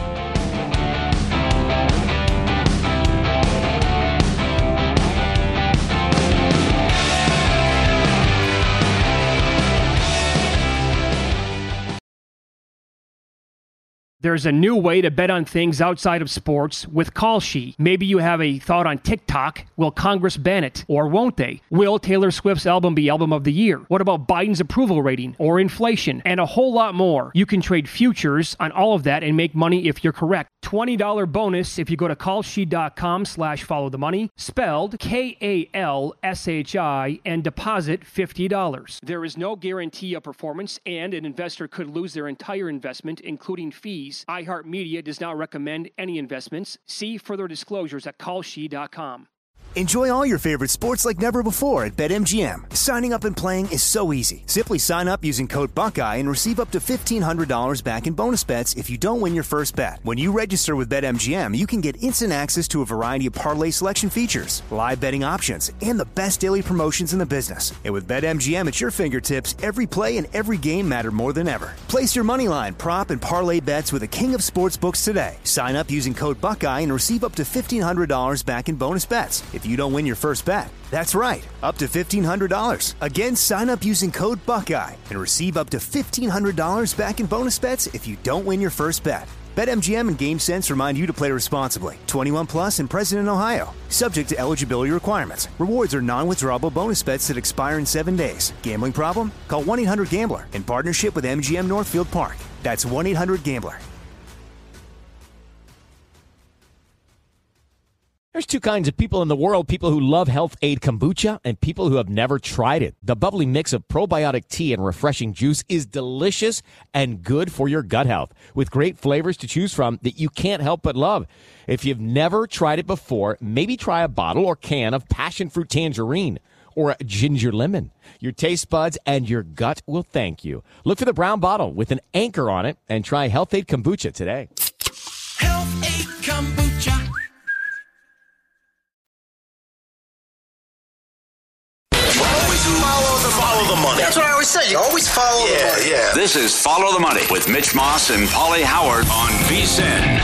There's a new way to bet on things outside of sports with Kalshi. Maybe you have a thought on TikTok. Will Congress ban it? Or won't they? Will Taylor Swift's album be Album of the Year? What about Biden's approval rating or inflation? And a whole lot more. You can trade futures on all of that and make money if you're correct. $20 bonus if you go to kalshi.com/followthemoney, spelled KALSHI, and deposit $50. There is no guarantee of performance, and an investor could lose their entire investment, including fees, fees. iHeartMedia does not recommend any investments. See further disclosures at kalshi.com. Enjoy all your favorite sports like never before at BetMGM. Signing up and playing is so easy. Simply sign up using code Buckeye and receive up to $1,500 back in bonus bets if you don't win your first bet. When you register with BetMGM, you can get instant access to a variety of parlay selection features, live betting options, and the best daily promotions in the business. And with BetMGM at your fingertips, every play and every game matter more than ever. Place your moneyline, prop, and parlay bets with the king of sportsbooks today. Sign up using code Buckeye and receive up to $1,500 back in bonus bets if you don't win your first bet. That's right, up to $1,500. Again, sign up using code Buckeye and receive up to $1,500 back in bonus bets if you don't win your first bet. BetMGM and GameSense remind you to play responsibly. 21 plus and present in Ohio. Subject to eligibility requirements. Rewards are non-withdrawable bonus bets that expire in 7 days. Gambling problem? Call 1-800-GAMBLER in partnership with MGM Northfield Park. That's 1-800-GAMBLER. There's two kinds of people in the world, people who love Health Aid Kombucha and people who have never tried it. The bubbly mix of probiotic tea and refreshing juice is delicious and good for your gut health, with great flavors to choose from that you can't help but love. If you've never tried it before, maybe try a bottle or can of passion fruit tangerine or a ginger lemon. Your taste buds and your gut will thank you. Look for the brown bottle with an anchor on it and try Health Aid Kombucha today. Health Aid Kombucha. Follow the money. That's what I always say. You always follow the money. Yeah. This is Follow the Money with Mitch Moss and Paulie Howard on VSiN.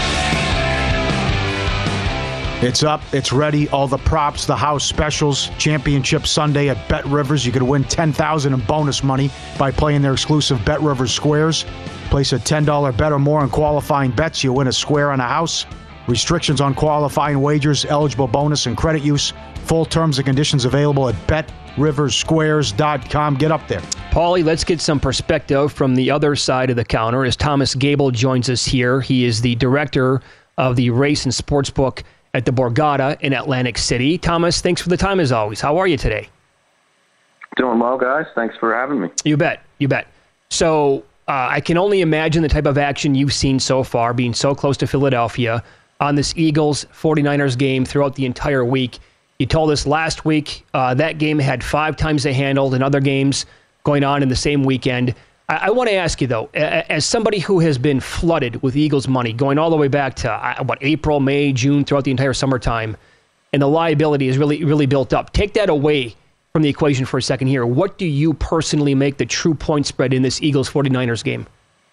It's up. It's ready. All the props, the house specials, Championship Sunday at Bet Rivers. You could win $10,000 in bonus money by playing their exclusive Bet Rivers squares. Place a $10 bet or more on qualifying bets. You win a square on a house. Restrictions on qualifying wagers, eligible bonus, and credit use. Full terms and conditions available at BetRiversSquares.com. Get up there. Paulie, let's get some perspective from the other side of the counter as Thomas Gable joins us here. He is the director of the Race and Sportsbook at the Borgata in Atlantic City. Thomas, thanks for the time as always. How are you today? Doing well, guys. Thanks for having me. You bet. You bet. So I can only imagine the type of action you've seen so far, being so close to Philadelphia on this Eagles-49ers game throughout the entire week. You told us last week that game had 5 times the handle than other games going on in the same weekend. I want to ask you, though, as somebody who has been flooded with Eagles money going all the way back to, April, May, June, throughout the entire summertime, and the liability is really, really built up. Take that away from the equation for a second here. What do you personally make the true point spread in this Eagles-49ers game?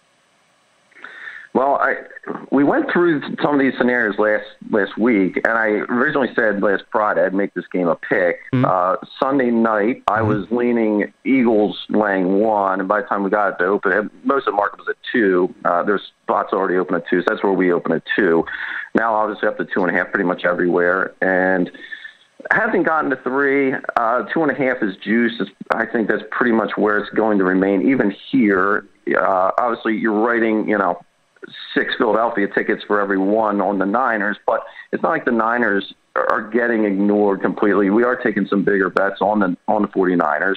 Well, we went through some of these scenarios last week, and I originally said last Friday I'd make this game a pick. Mm-hmm. Sunday night, I was leaning Eagles laying 1, and by the time we got it to open, most of the market was at 2. There's spots already open at 2, so that's where we open at 2. Now, obviously, up to 2.5 pretty much everywhere, and hasn't gotten to 3. 2.5 is juice. I think that's pretty much where it's going to remain. Even here, obviously, you're writing, 6 Philadelphia tickets for every 1 on the Niners, but it's not like the Niners are getting ignored completely. We are taking some bigger bets on the 49ers.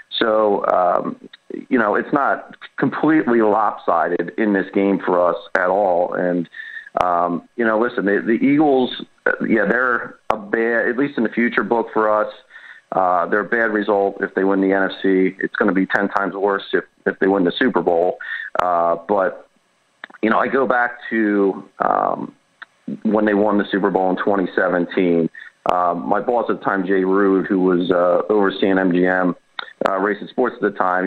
So, it's not completely lopsided in this game for us at all. And, listen, the Eagles, they're a bad, at least in the future book for us. They're a bad result if they win the NFC. It's going to be 10 times worse if they win the Super Bowl. But I go back to when they won the Super Bowl in 2017. My boss at the time, Jay Rude, who was overseeing MGM Racing Sports at the time,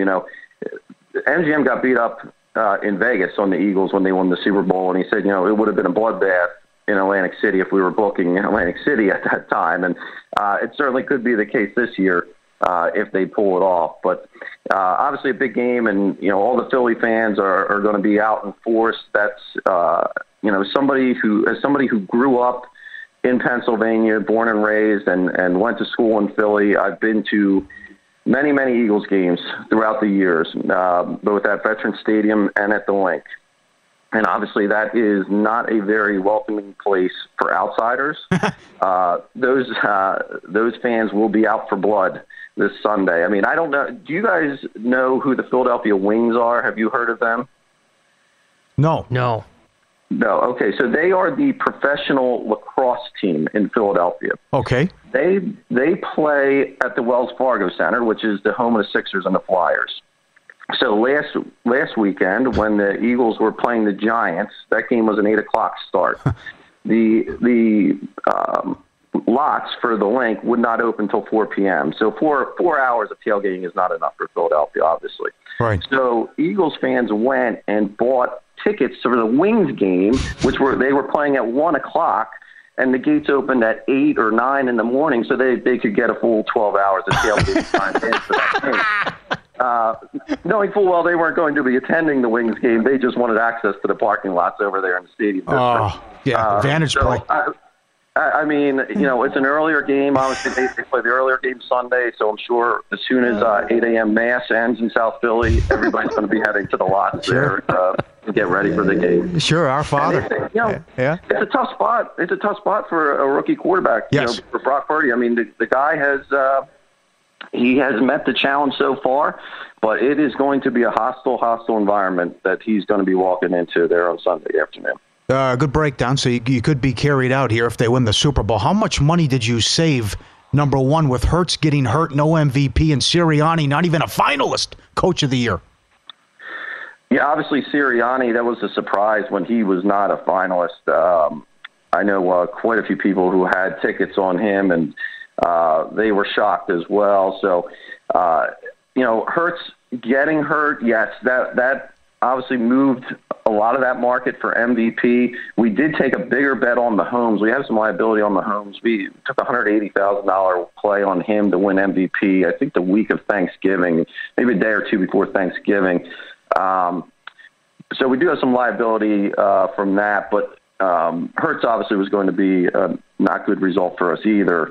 MGM got beat up in Vegas on the Eagles when they won the Super Bowl, and he said, it would have been a bloodbath in Atlantic City if we were booking in Atlantic City at that time. And it certainly could be the case this year if they pull it off. But obviously a big game, and, all the Philly fans are going to be out in force. That's, somebody who grew up in Pennsylvania, born and raised, and went to school in Philly. I've been to many, many Eagles games throughout the years, both at Veterans Stadium and at the Link. And obviously that is not a very welcoming place for outsiders. Those fans will be out for blood this Sunday. I mean, I don't know. Do you guys know who the Philadelphia Wings are? Have you heard of them? No. No, okay. So they are the professional lacrosse team in Philadelphia. Okay. They play at the Wells Fargo Center, which is the home of the Sixers and the Flyers. So last weekend, when the Eagles were playing the Giants, that game was an 8:00 start. The lots for the link would not open until 4 p.m. So 4 hours of tailgating is not enough for Philadelphia, obviously. Right. So Eagles fans went and bought tickets for the Wings game, which they were playing at 1:00, and the gates opened at 8 or 9 in the morning, so they could get a full 12 hours of tailgate time in for that game. Knowing full well they weren't going to be attending the Wings game, they just wanted access to the parking lots over there in the stadium. Advantage play. I mean, it's an earlier game. Obviously, they play the earlier game Sunday, so I'm sure as soon as 8 a.m. Mass ends in South Philly, everybody's going to be heading to the lots there to get ready for the game. Sure, Our Father. It's a tough spot. It's a tough spot for a rookie quarterback. Yes. For Brock Purdy. I mean, the guy has he has met the challenge so far, but it is going to be a hostile environment that he's going to be walking into there on Sunday afternoon. Good breakdown. So you could be carried out here if they win the Super Bowl. How much money did you save, number one, with Hurts getting hurt, no MVP, and Sirianni not even a finalist, Coach of the Year? Yeah, obviously Sirianni, that was a surprise when he was not a finalist. I know quite a few people who had tickets on him, and they were shocked as well. So, Hurts getting hurt, yes, that obviously moved a lot of that market for MVP. We did take a bigger bet on Mahomes. We have some liability on Mahomes. We took a $180,000 play on him to win MVP, I think the week of Thanksgiving, maybe a day or two before Thanksgiving. So we do have some liability from that, but Hurts obviously was going to be a not good result for us either.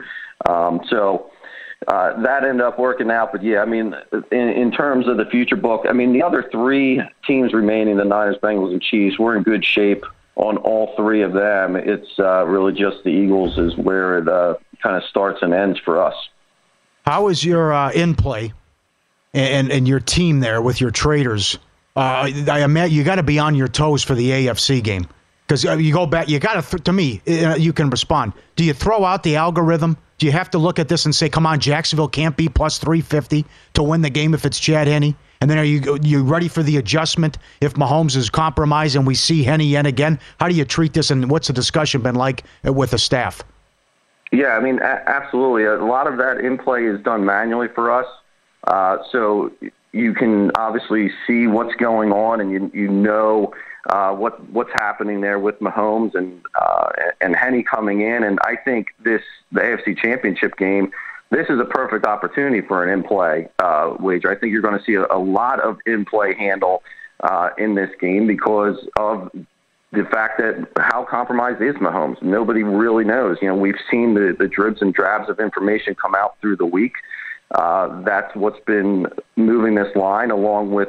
That ended up working out. But, yeah, I mean, in terms of the future book, I mean, the other three teams remaining, the Niners, Bengals, and Chiefs, we're in good shape on all three of them. It's really just the Eagles is where it kind of starts and ends for us. How is your in-play and your team there with your traders? I imagine you got to be on your toes for the AFC game. Because you go back, you got to, to me, you can respond. Do you throw out the algorithm? Do you have to look at this and say, come on, Jacksonville can't be plus 350 to win the game if it's Chad Henne? And then are you ready for the adjustment if Mahomes is compromised and we see Henne yet again? How do you treat this, and what's the discussion been like with the staff? Yeah, I mean, absolutely. A lot of that in-play is done manually for us. So you can obviously see what's going on, and you know what's happening there with Mahomes and Henne coming in. And I think the AFC Championship game, this is a perfect opportunity for an in-play wager. I think you're going to see a lot of in-play handle in this game because of the fact that how compromised is Mahomes. Nobody really knows. We've seen the dribs and drabs of information come out through the week. That's what's been moving this line, along with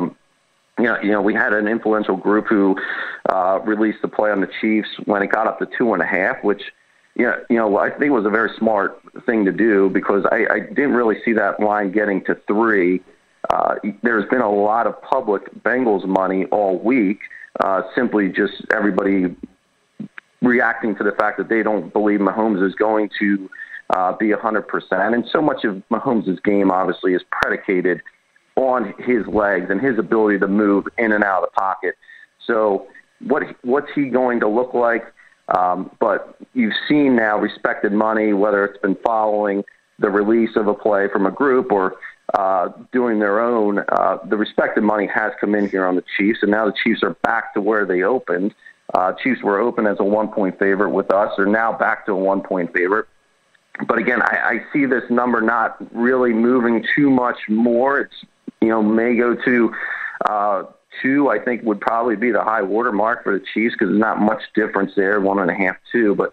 we had an influential group who released the play on the Chiefs when it got up to 2.5, which I think was a very smart thing to do because I didn't really see that line getting to 3. There's been a lot of public Bengals money all week, simply just everybody reacting to the fact that they don't believe Mahomes is going to be 100%. And so much of Mahomes' game obviously is predicated on his legs and his ability to move in and out of the pocket. So what's he going to look like? But you've seen now respected money, whether it's been following the release of a play from a group or doing their own. The respected money has come in here on the Chiefs, and now the Chiefs are back to where they opened. Chiefs were open as a 1-point favorite with us. They're now back to a 1-point favorite. But again, I see this number not really moving too much more. It's may go to 2, I think would probably be the high water mark for the Chiefs because there's not much difference there, 1.5, 2. But,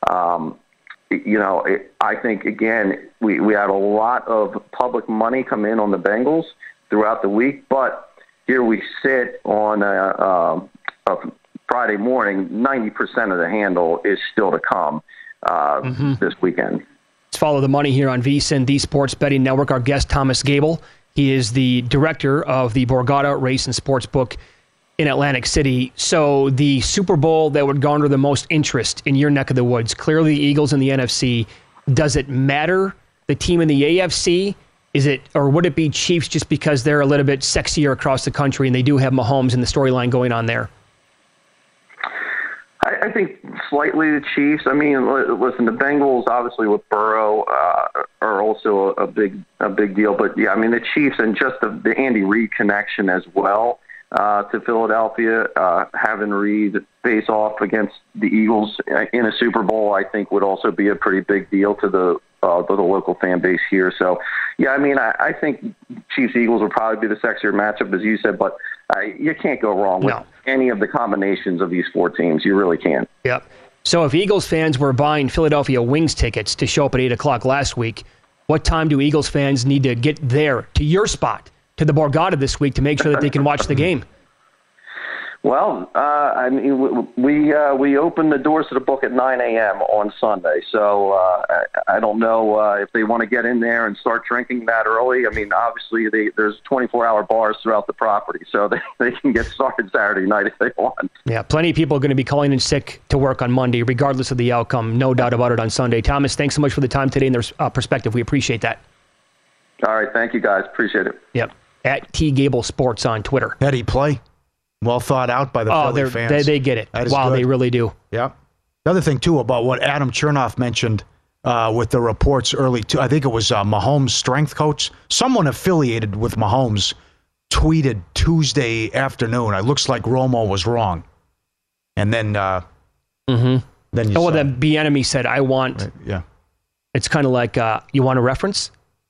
I think, again, we had a lot of public money come in on the Bengals throughout the week. But here we sit on a Friday morning, 90% of the handle is still to come this weekend. Let's follow the money here on VSiN, the Sports Betting Network. Our guest, Thomas Gable. He is the director of the Borgata Race and Sportsbook in Atlantic City. So the Super Bowl that would garner the most interest in your neck of the woods, clearly the Eagles in the NFC. Does it matter the team in the AFC? Is it, or would it be Chiefs just because they're a little bit sexier across the country and they do have Mahomes and the storyline going on there? I think slightly the Chiefs. I mean, listen, the Bengals obviously with Burrow are also a big deal. But yeah, I mean the Chiefs and just the Andy Reid connection as well to Philadelphia, having Reid face off against the Eagles in a Super Bowl, I think would also be a pretty big deal to the local fan base here. So yeah, I mean I think Chiefs Eagles will probably be the sexier matchup as you said, but you can't go wrong with any of the combinations of these four teams. You really can't. Yep. So if Eagles fans were buying Philadelphia Wings tickets to show up at 8 o'clock last week, what time do Eagles fans need to get there to your spot, to the Borgata this week to make sure that they can watch the game? Well, I mean, we open the doors to the book at 9 a.m. on Sunday, so I don't know if they want to get in there and start drinking that early. I mean, obviously, there's 24-hour bars throughout the property, so they can get started Saturday night if they want. Yeah, plenty of people are going to be calling in sick to work on Monday, regardless of the outcome. No doubt about it on Sunday. Thomas, thanks so much for the time today and the perspective. We appreciate that. All right, thank you, guys. Appreciate it. Yep. At T Gable Sports on Twitter. Eddie, play. Well thought out by the Philly fans. They get it. Wow, good. They really do. Yeah. The other thing, too, about what Adam Chernoff mentioned with the reports early, too, I think it was Mahomes' strength coach. Someone affiliated with Mahomes tweeted Tuesday afternoon, it looks like Romo was wrong. And then then Bieniemy said, I want... Right, yeah. It's kind of like, you want a reference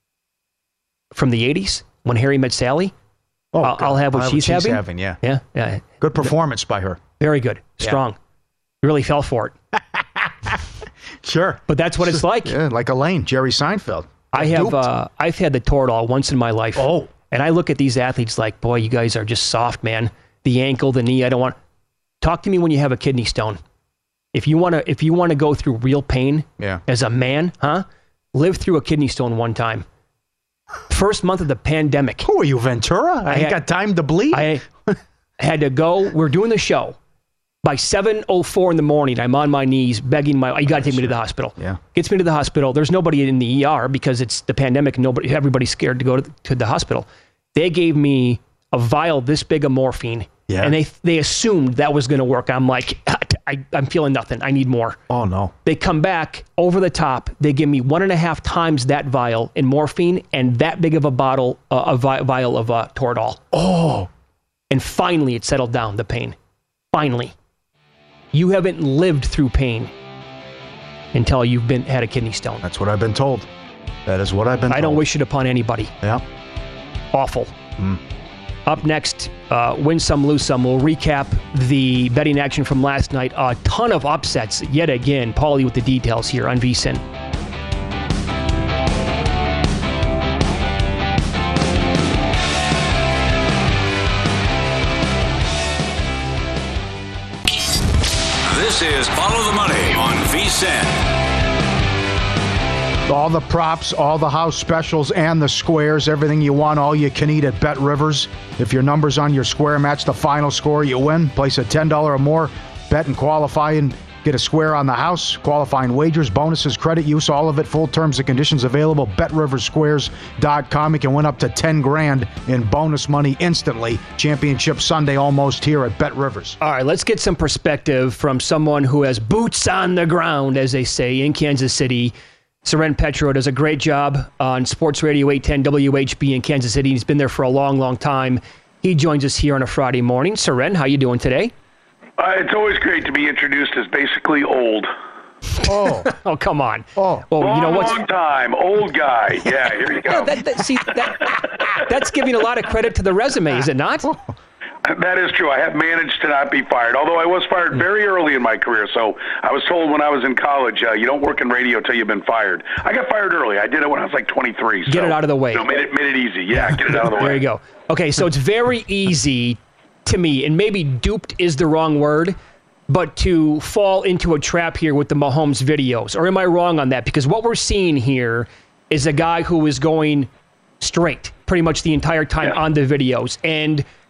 from the 80s when Harry met Sally? Oh, I'll have what she's having. Yeah. Yeah. Good performance by her. Very good. Strong. Yeah. Really fell for it. Sure. But that's what it's like. Yeah, like Elaine, Jerry Seinfeld. I've had the Toradol once in my life. Oh. And I look at these athletes like, boy, you guys are just soft, man. The ankle, the knee, I don't want... Talk to me when you have a kidney stone. If you want to go through real pain as a man, live through a kidney stone one time. First month of the pandemic. Who are you, Ventura? I ain't got time to bleed. I had to go. We're doing the show. By 7:04 in the morning, I'm on my knees begging you got to take me to the hospital. Yeah. Gets me to the hospital. There's nobody in the ER because it's the pandemic and everybody's scared to go to the hospital. They gave me a vial this big of morphine. Yeah. And they assumed that was going to work. I'm like, I'm feeling nothing. I need more. Oh, no. They come back over the top. They give me 1.5 times that vial in morphine and that big of a bottle, a vial of Toradol. Oh. And finally it settled down, the pain. Finally. You haven't lived through pain until you've had a kidney stone. That's what I've been told. That is what I've been told. I don't wish it upon anybody. Yeah. Awful. Up next, win some, lose some. We'll recap the betting action from last night. A ton of upsets yet again. Paulie with the details here on VSiN. This is Follow the Money on VSiN. All the props, all the house specials, and the squares, everything you want, all you can eat at Bet Rivers. If your numbers on your square match the final score, you win. Place a $10 or more, bet and qualify and get a square on the house. Qualifying wagers, bonuses, credit use, all of it. Full terms and conditions available. BetRiversSquares.com. You can win up to $10,000 in bonus money instantly. Championship Sunday almost here at Bet Rivers. All right, let's get some perspective from someone who has boots on the ground, as they say, in Kansas City. Soren Petro does a great job on Sports Radio 810 WHB in Kansas City. He's been there for a long, long time. He joins us here on a Friday morning. Soren, how you doing today? It's always great to be introduced as basically old. Oh, oh, come on. Oh, well, you know what's long time, old guy. Yeah, here you go. That's giving a lot of credit to the resume, is it not? That is true. I have managed to not be fired, although I was fired very early in my career. So I was told when I was in college, you don't work in radio till you've been fired. I got fired early. I did it when I was like 23. Get it out of the way. So made it easy. Yeah, get it out of the way. There you go. Okay, so it's very easy to me, and maybe duped is the wrong word, but to fall into a trap here with the Mahomes videos. Or am I wrong on that? Because what we're seeing here is a guy who is going straight pretty much the entire time on the videos. And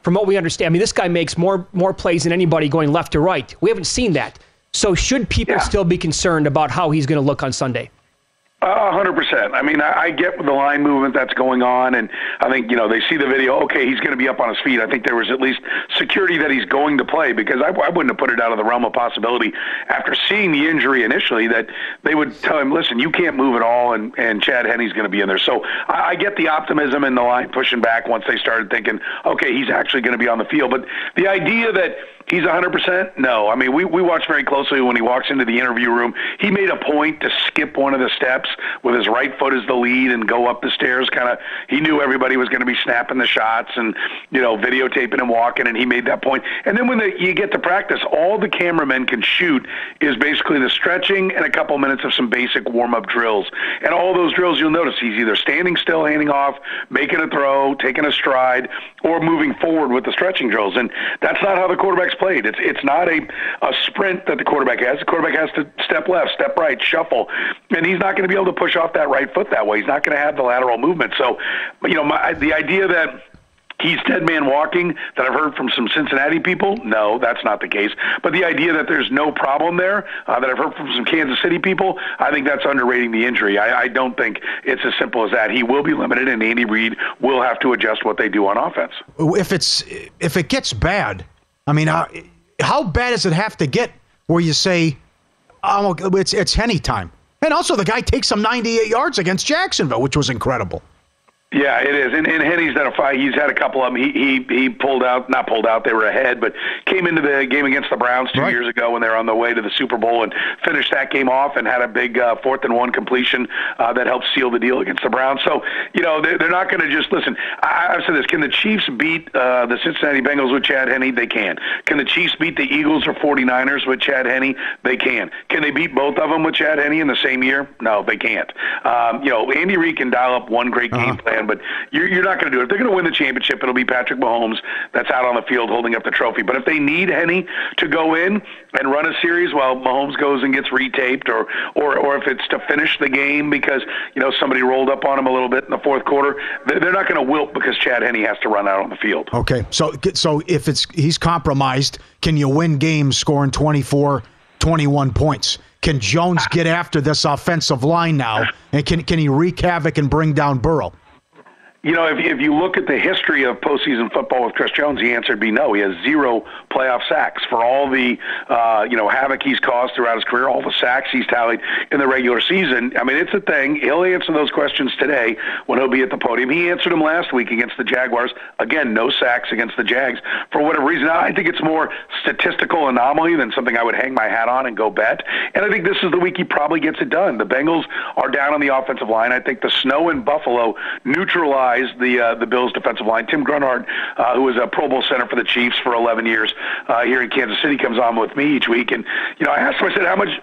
from what we understand, I mean, this guy makes more plays than anybody going left to right. We haven't seen that. So should people still be concerned about how he's going to look on Sunday? 100%. I mean, I get the line movement that's going on, and I think, they see the video, okay, he's going to be up on his feet. I think there was at least security that he's going to play, because I wouldn't have put it out of the realm of possibility after seeing the injury initially that they would tell him, listen, you can't move at all, and Chad Henne's going to be in there. So I get the optimism in the line pushing back once they started thinking, okay, he's actually going to be on the field. But the idea that he's 100%, no. I mean, we watched very closely when he walks into the interview room. He made a point to skip one of the steps with his right foot as the lead and go up the stairs. He knew everybody was going to be snapping the shots and, videotaping him walking, and he made that point. And then when you get to practice, all the cameramen can shoot is basically the stretching and a couple minutes of some basic warm-up drills. And all those drills, you'll notice he's either standing still, handing off, making a throw, taking a stride, or moving forward with the stretching drills. And that's not how the quarterback's played. It's not a sprint that the quarterback has. The quarterback has to step left, step right, shuffle, and he's not going to be able to push off that right foot that way. He's not going to have the lateral movement. So, the idea that he's dead man walking, that I've heard from some Cincinnati people, no, that's not the case. But the idea that there's no problem there, that I've heard from some Kansas City people, I think that's underrating the injury. I don't think it's as simple as that. He will be limited, and Andy Reid will have to adjust what they do on offense. If it gets bad, I mean, how bad does it have to get where you say, oh, it's Henne time? And also, the guy takes some 98 yards against Jacksonville, which was incredible. Yeah, it is. And Henne's done a fight. He's had a couple of them. He pulled out, not pulled out, they were ahead, but came into the game against the Browns 2 years ago when they were on the way to the Super Bowl and finished that game off and had a big 4th-and-1 completion that helped seal the deal against the Browns. So, they're not going to just, listen, I've said this, can the Chiefs beat the Cincinnati Bengals with Chad Henne? They can. Can the Chiefs beat the Eagles or 49ers with Chad Henne? They can. Can they beat both of them with Chad Henne in the same year? No, they can't. Andy Reid can dial up one great game plan, but you're not going to do it. If they're going to win the championship, it'll be Patrick Mahomes that's out on the field holding up the trophy. But if they need Henne to go in and run a series while Mahomes goes and gets retaped, or if it's to finish the game because somebody rolled up on him a little bit in the fourth quarter, they're not going to wilt because Chad Henne has to run out on the field. Okay, so if he's compromised, can you win games scoring 24, 21 points? Can Jones get after this offensive line now, and can he wreak havoc and bring down Burrow? If you look at the history of postseason football with Chris Jones, the answer would be no. He has 0 playoff sacks for all the havoc he's caused throughout his career, all the sacks he's tallied in the regular season. I mean, it's a thing. He'll answer those questions today when he'll be at the podium. He answered them last week against the Jaguars. Again, no sacks against the Jags for whatever reason. I think it's more statistical anomaly than something I would hang my hat on and go bet. And I think this is the week he probably gets it done. The Bengals are down on the offensive line. I think the snow in Buffalo neutralized the Bills' defensive line. Tim Grunhard, who was a Pro Bowl center for the Chiefs for 11 years here in Kansas City, comes on with me each week. And, I asked him, I said, how much,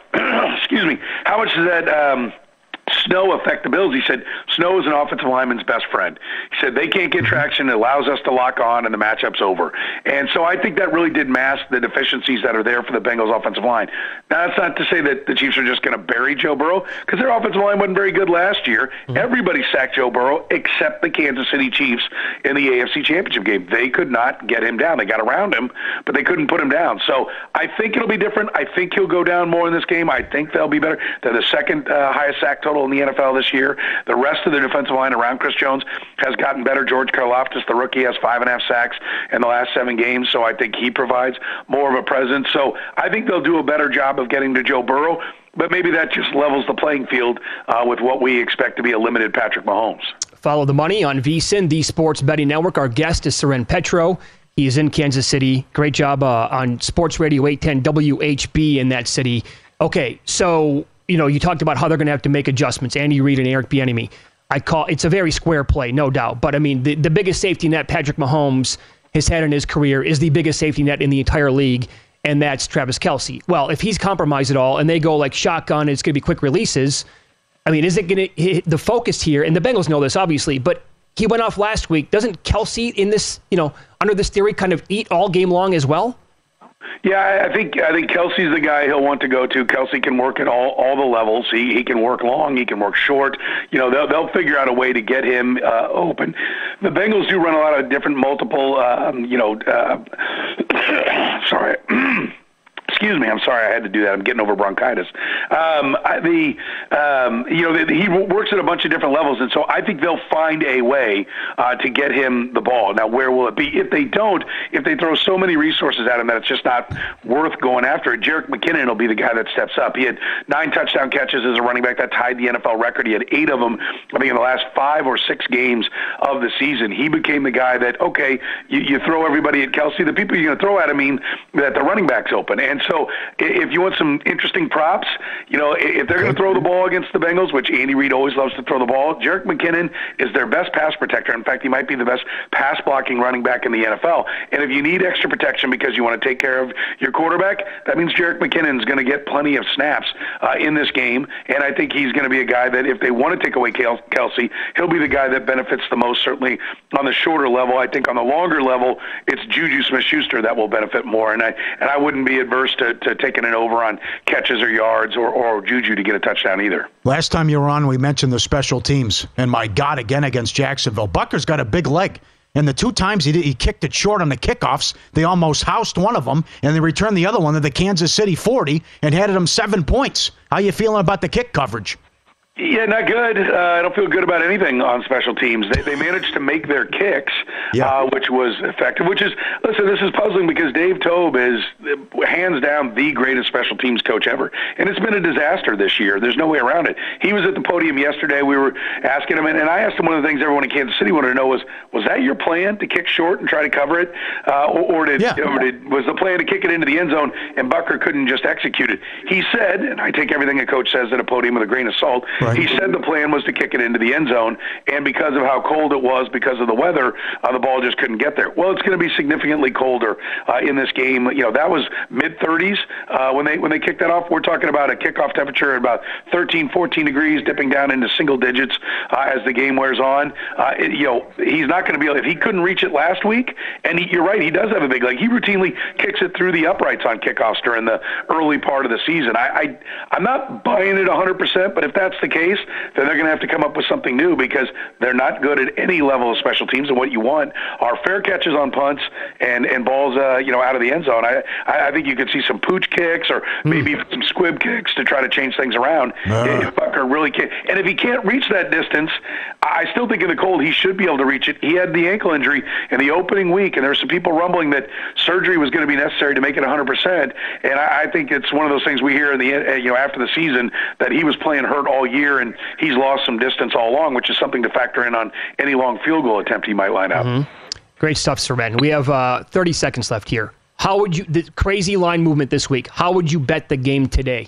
how much does that snow affect the Bills? He said, snow is an offensive lineman's best friend. He said, they can't get traction. It allows us to lock on, and the matchup's over. And so I think that really did mask the deficiencies that are there for the Bengals' offensive line. Now, that's not to say that the Chiefs are just going to bury Joe Burrow, because their offensive line wasn't very good last year. Everybody sacked Joe Burrow except the Kansas City Chiefs in the AFC Championship game. They could not get him down. They got around him, but they couldn't put him down. So I think it'll be different. I think he'll go down more in this game. I think they'll be better. They're the second highest sack total in the NFL this year. The rest of the defensive line around Chris Jones has gotten better. George Karlaftis, the rookie, has 5.5 sacks in the last 7 games, so I think he provides more of a presence. So I think they'll do a better job of getting to Joe Burrow, but maybe that just levels the playing field with what we expect to be a limited Patrick Mahomes. Follow the money on VSiN, the Sports Betting Network. Our guest is Soren Petro. He is in Kansas City. Great job on Sports Radio 810 WHB in that city. Okay, so you talked about how they're going to have to make adjustments. Andy Reid and Eric Bieniemy. It's a very square play, no doubt. But I mean, the biggest safety net Patrick Mahomes has had in his career is the biggest safety net in the entire league, and that's Travis Kelce. Well, if he's compromised at all and they go like shotgun, it's going to be quick releases. I mean, is it going to hit the focus here? And the Bengals know this, obviously, but he went off last week. Doesn't Kelce in this, under this theory kind of eat all game long as well? Yeah, I think Kelsey's the guy he'll want to go to. Kelsey can work at all the levels. He can work long. He can work short. They'll figure out a way to get him open. The Bengals do run a lot of different multiple. Sorry. Excuse me. I'm sorry. I had to do that. I'm getting over bronchitis. He works at a bunch of different levels, and so I think they'll find a way to get him the ball. Now, where will it be? If they don't, if they throw so many resources at him that it's just not worth going after it, Jerick McKinnon will be the guy that steps up. He had 9 touchdown catches as a running back. That tied the NFL record. He had 8 of them, I think, in the last 5 or 6 games of the season. He became the guy that, okay, you throw everybody at Kelsey. The people you're going to throw at him mean that the running back's open. And so if you want some interesting props, if they're going to throw the ball against the Bengals, which Andy Reid always loves to throw the ball, Jerick McKinnon is their best pass protector. In fact, he might be the best pass-blocking running back in the NFL. And if you need extra protection because you want to take care of your quarterback, that means Jerick McKinnon's going to get plenty of snaps in this game. And I think he's going to be a guy that if they want to take away Kelsey, he'll be the guy that benefits the most, certainly on the shorter level. I think on the longer level, it's Juju Smith-Schuster that will benefit more. And I wouldn't be adverse to taking it over on catches or yards or Juju to get a touchdown either. Last time you were on, we mentioned the special teams, and my God, again against Jacksonville. Butker's got a big leg, and the 2 times he kicked it short on the kickoffs, they almost housed one of them, and they returned the other one to the Kansas City 40 and handed them 7 points. How you feeling about the kick coverage? Yeah, not good. I don't feel good about anything on special teams. They managed to make their kicks, which was effective. Listen, this is puzzling because Dave Toub is hands down the greatest special teams coach ever. And it's been a disaster this year. There's no way around it. He was at the podium yesterday. We were asking him, and I asked him one of the things everyone in Kansas City wanted to know was that your plan to kick short and try to cover it? Or was the plan to kick it into the end zone and Butker couldn't just execute it? He said, and I take everything a coach says at a podium with a grain of salt, right. He said the plan was to kick it into the end zone, and because of how cold it was, because of the weather, the ball just couldn't get there. Well, it's going to be significantly colder in this game. That was mid-30s when they kicked that off. We're talking about a kickoff temperature at about 13, 14 degrees, dipping down into single digits as the game wears on. He's not going to be able, if he couldn't reach it last week, and you're right, he does have a big leg. He routinely kicks it through the uprights on kickoffs during the early part of the season. I'm not buying it 100%, but if that's the case, then they're going to have to come up with something new because they're not good at any level of special teams, and what you want are fair catches on punts and balls out of the end zone. I think you could see some pooch kicks or maybe some squib kicks to try to change things around if Butker really can't. And if he can't reach that distance, I still think in the cold he should be able to reach it. He had the ankle injury in the opening week, and there were some people rumbling that surgery was going to be necessary to make it 100%. And I think it's one of those things we hear in the after the season that he was playing hurt all year and he's lost some distance all along, which is something to factor in on any long field goal attempt he might line up. Mm-hmm. Great stuff, Sir Ben. We have 30 seconds left here. How would you, the crazy line movement this week, how would you bet the game today?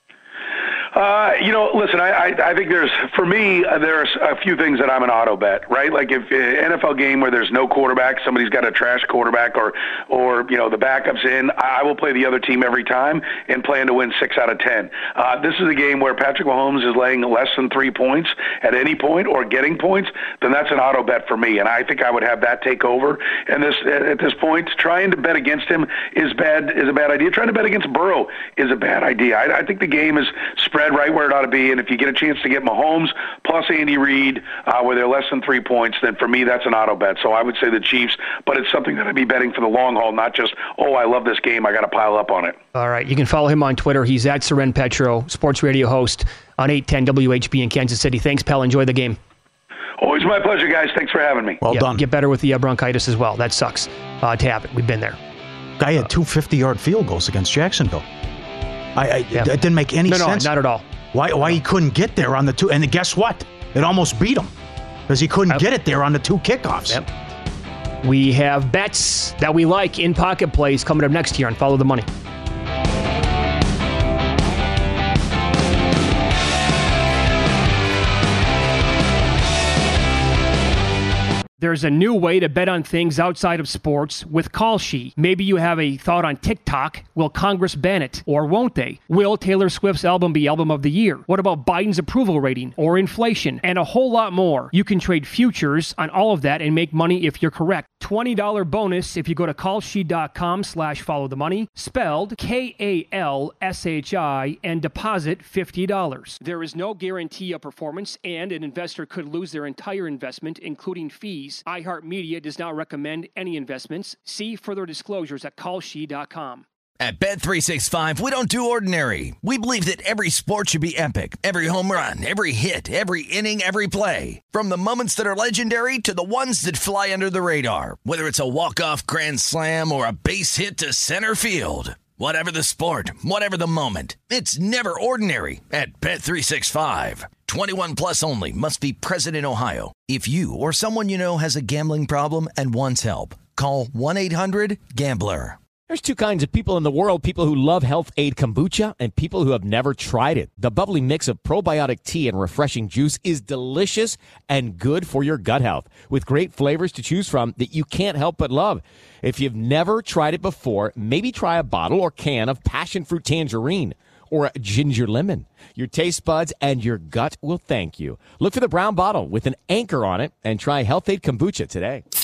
Listen, I think there's a few things that I'm an auto bet, right? Like if NFL game where there's no quarterback, somebody's got a trash quarterback or the backup's in, I will play the other team every time and plan to win 6 out of 10. This is a game where Patrick Mahomes is laying less than 3 points at any point or getting points, then that's an auto bet for me. And I think I would have that take over. And at this point, trying to bet against him is a bad idea. Trying to bet against Burrow is a bad idea. I think the game is spread right where it ought to be, and if you get a chance to get Mahomes plus Andy Reid where they're less than 3 points, then for me that's an auto bet. So I would say the Chiefs, but it's something that I'd be betting for the long haul, not just, I love this game, I got to pile up on it. All right, you can follow him on Twitter. He's at Seren Petro, sports radio host on 810 WHB in Kansas City. Thanks, pal. Enjoy the game. Always my pleasure, guys. Thanks for having me. Well done. Get better with the bronchitis as well. That sucks to have it. We've been there. Guy had 2 50-yard field goals against Jacksonville. It didn't make any sense. No, not at all. Why he couldn't get there on the 2? And guess what? It almost beat him because he couldn't get it there on the 2 kickoffs. Yep. We have bets that we like in Pocket Plays coming up next here on Follow the Money. There's a new way to bet on things outside of sports with Kalshi. Maybe you have a thought on TikTok. Will Congress ban it? Or won't they? Will Taylor Swift's album be Album of the Year? What about Biden's approval rating or inflation? And a whole lot more. You can trade futures on all of that and make money if you're correct. $20 bonus if you go to kalshi.com/followthemoney, spelled KALSHI, and deposit $50. There is no guarantee of performance, and an investor could lose their entire investment, including fees. iHeartMedia does not recommend any investments. See further disclosures at kalshi.com. At Bet365, we don't do ordinary. We believe that every sport should be epic. Every home run, every hit, every inning, every play. From the moments that are legendary to the ones that fly under the radar. Whether it's a walk-off grand slam or a base hit to center field. Whatever the sport, whatever the moment. It's never ordinary at Bet365. 21 plus only. Must be present in Ohio. If you or someone you know has a gambling problem and wants help, call 1-800-GAMBLER. There's two kinds of people in the world, people who love Health Aid Kombucha and people who have never tried it. The bubbly mix of probiotic tea and refreshing juice is delicious and good for your gut health, with great flavors to choose from that you can't help but love. If you've never tried it before, maybe try a bottle or can of passion fruit tangerine or a ginger lemon. Your taste buds and your gut will thank you. Look for the brown bottle with an anchor on it and try Health Aid Kombucha today.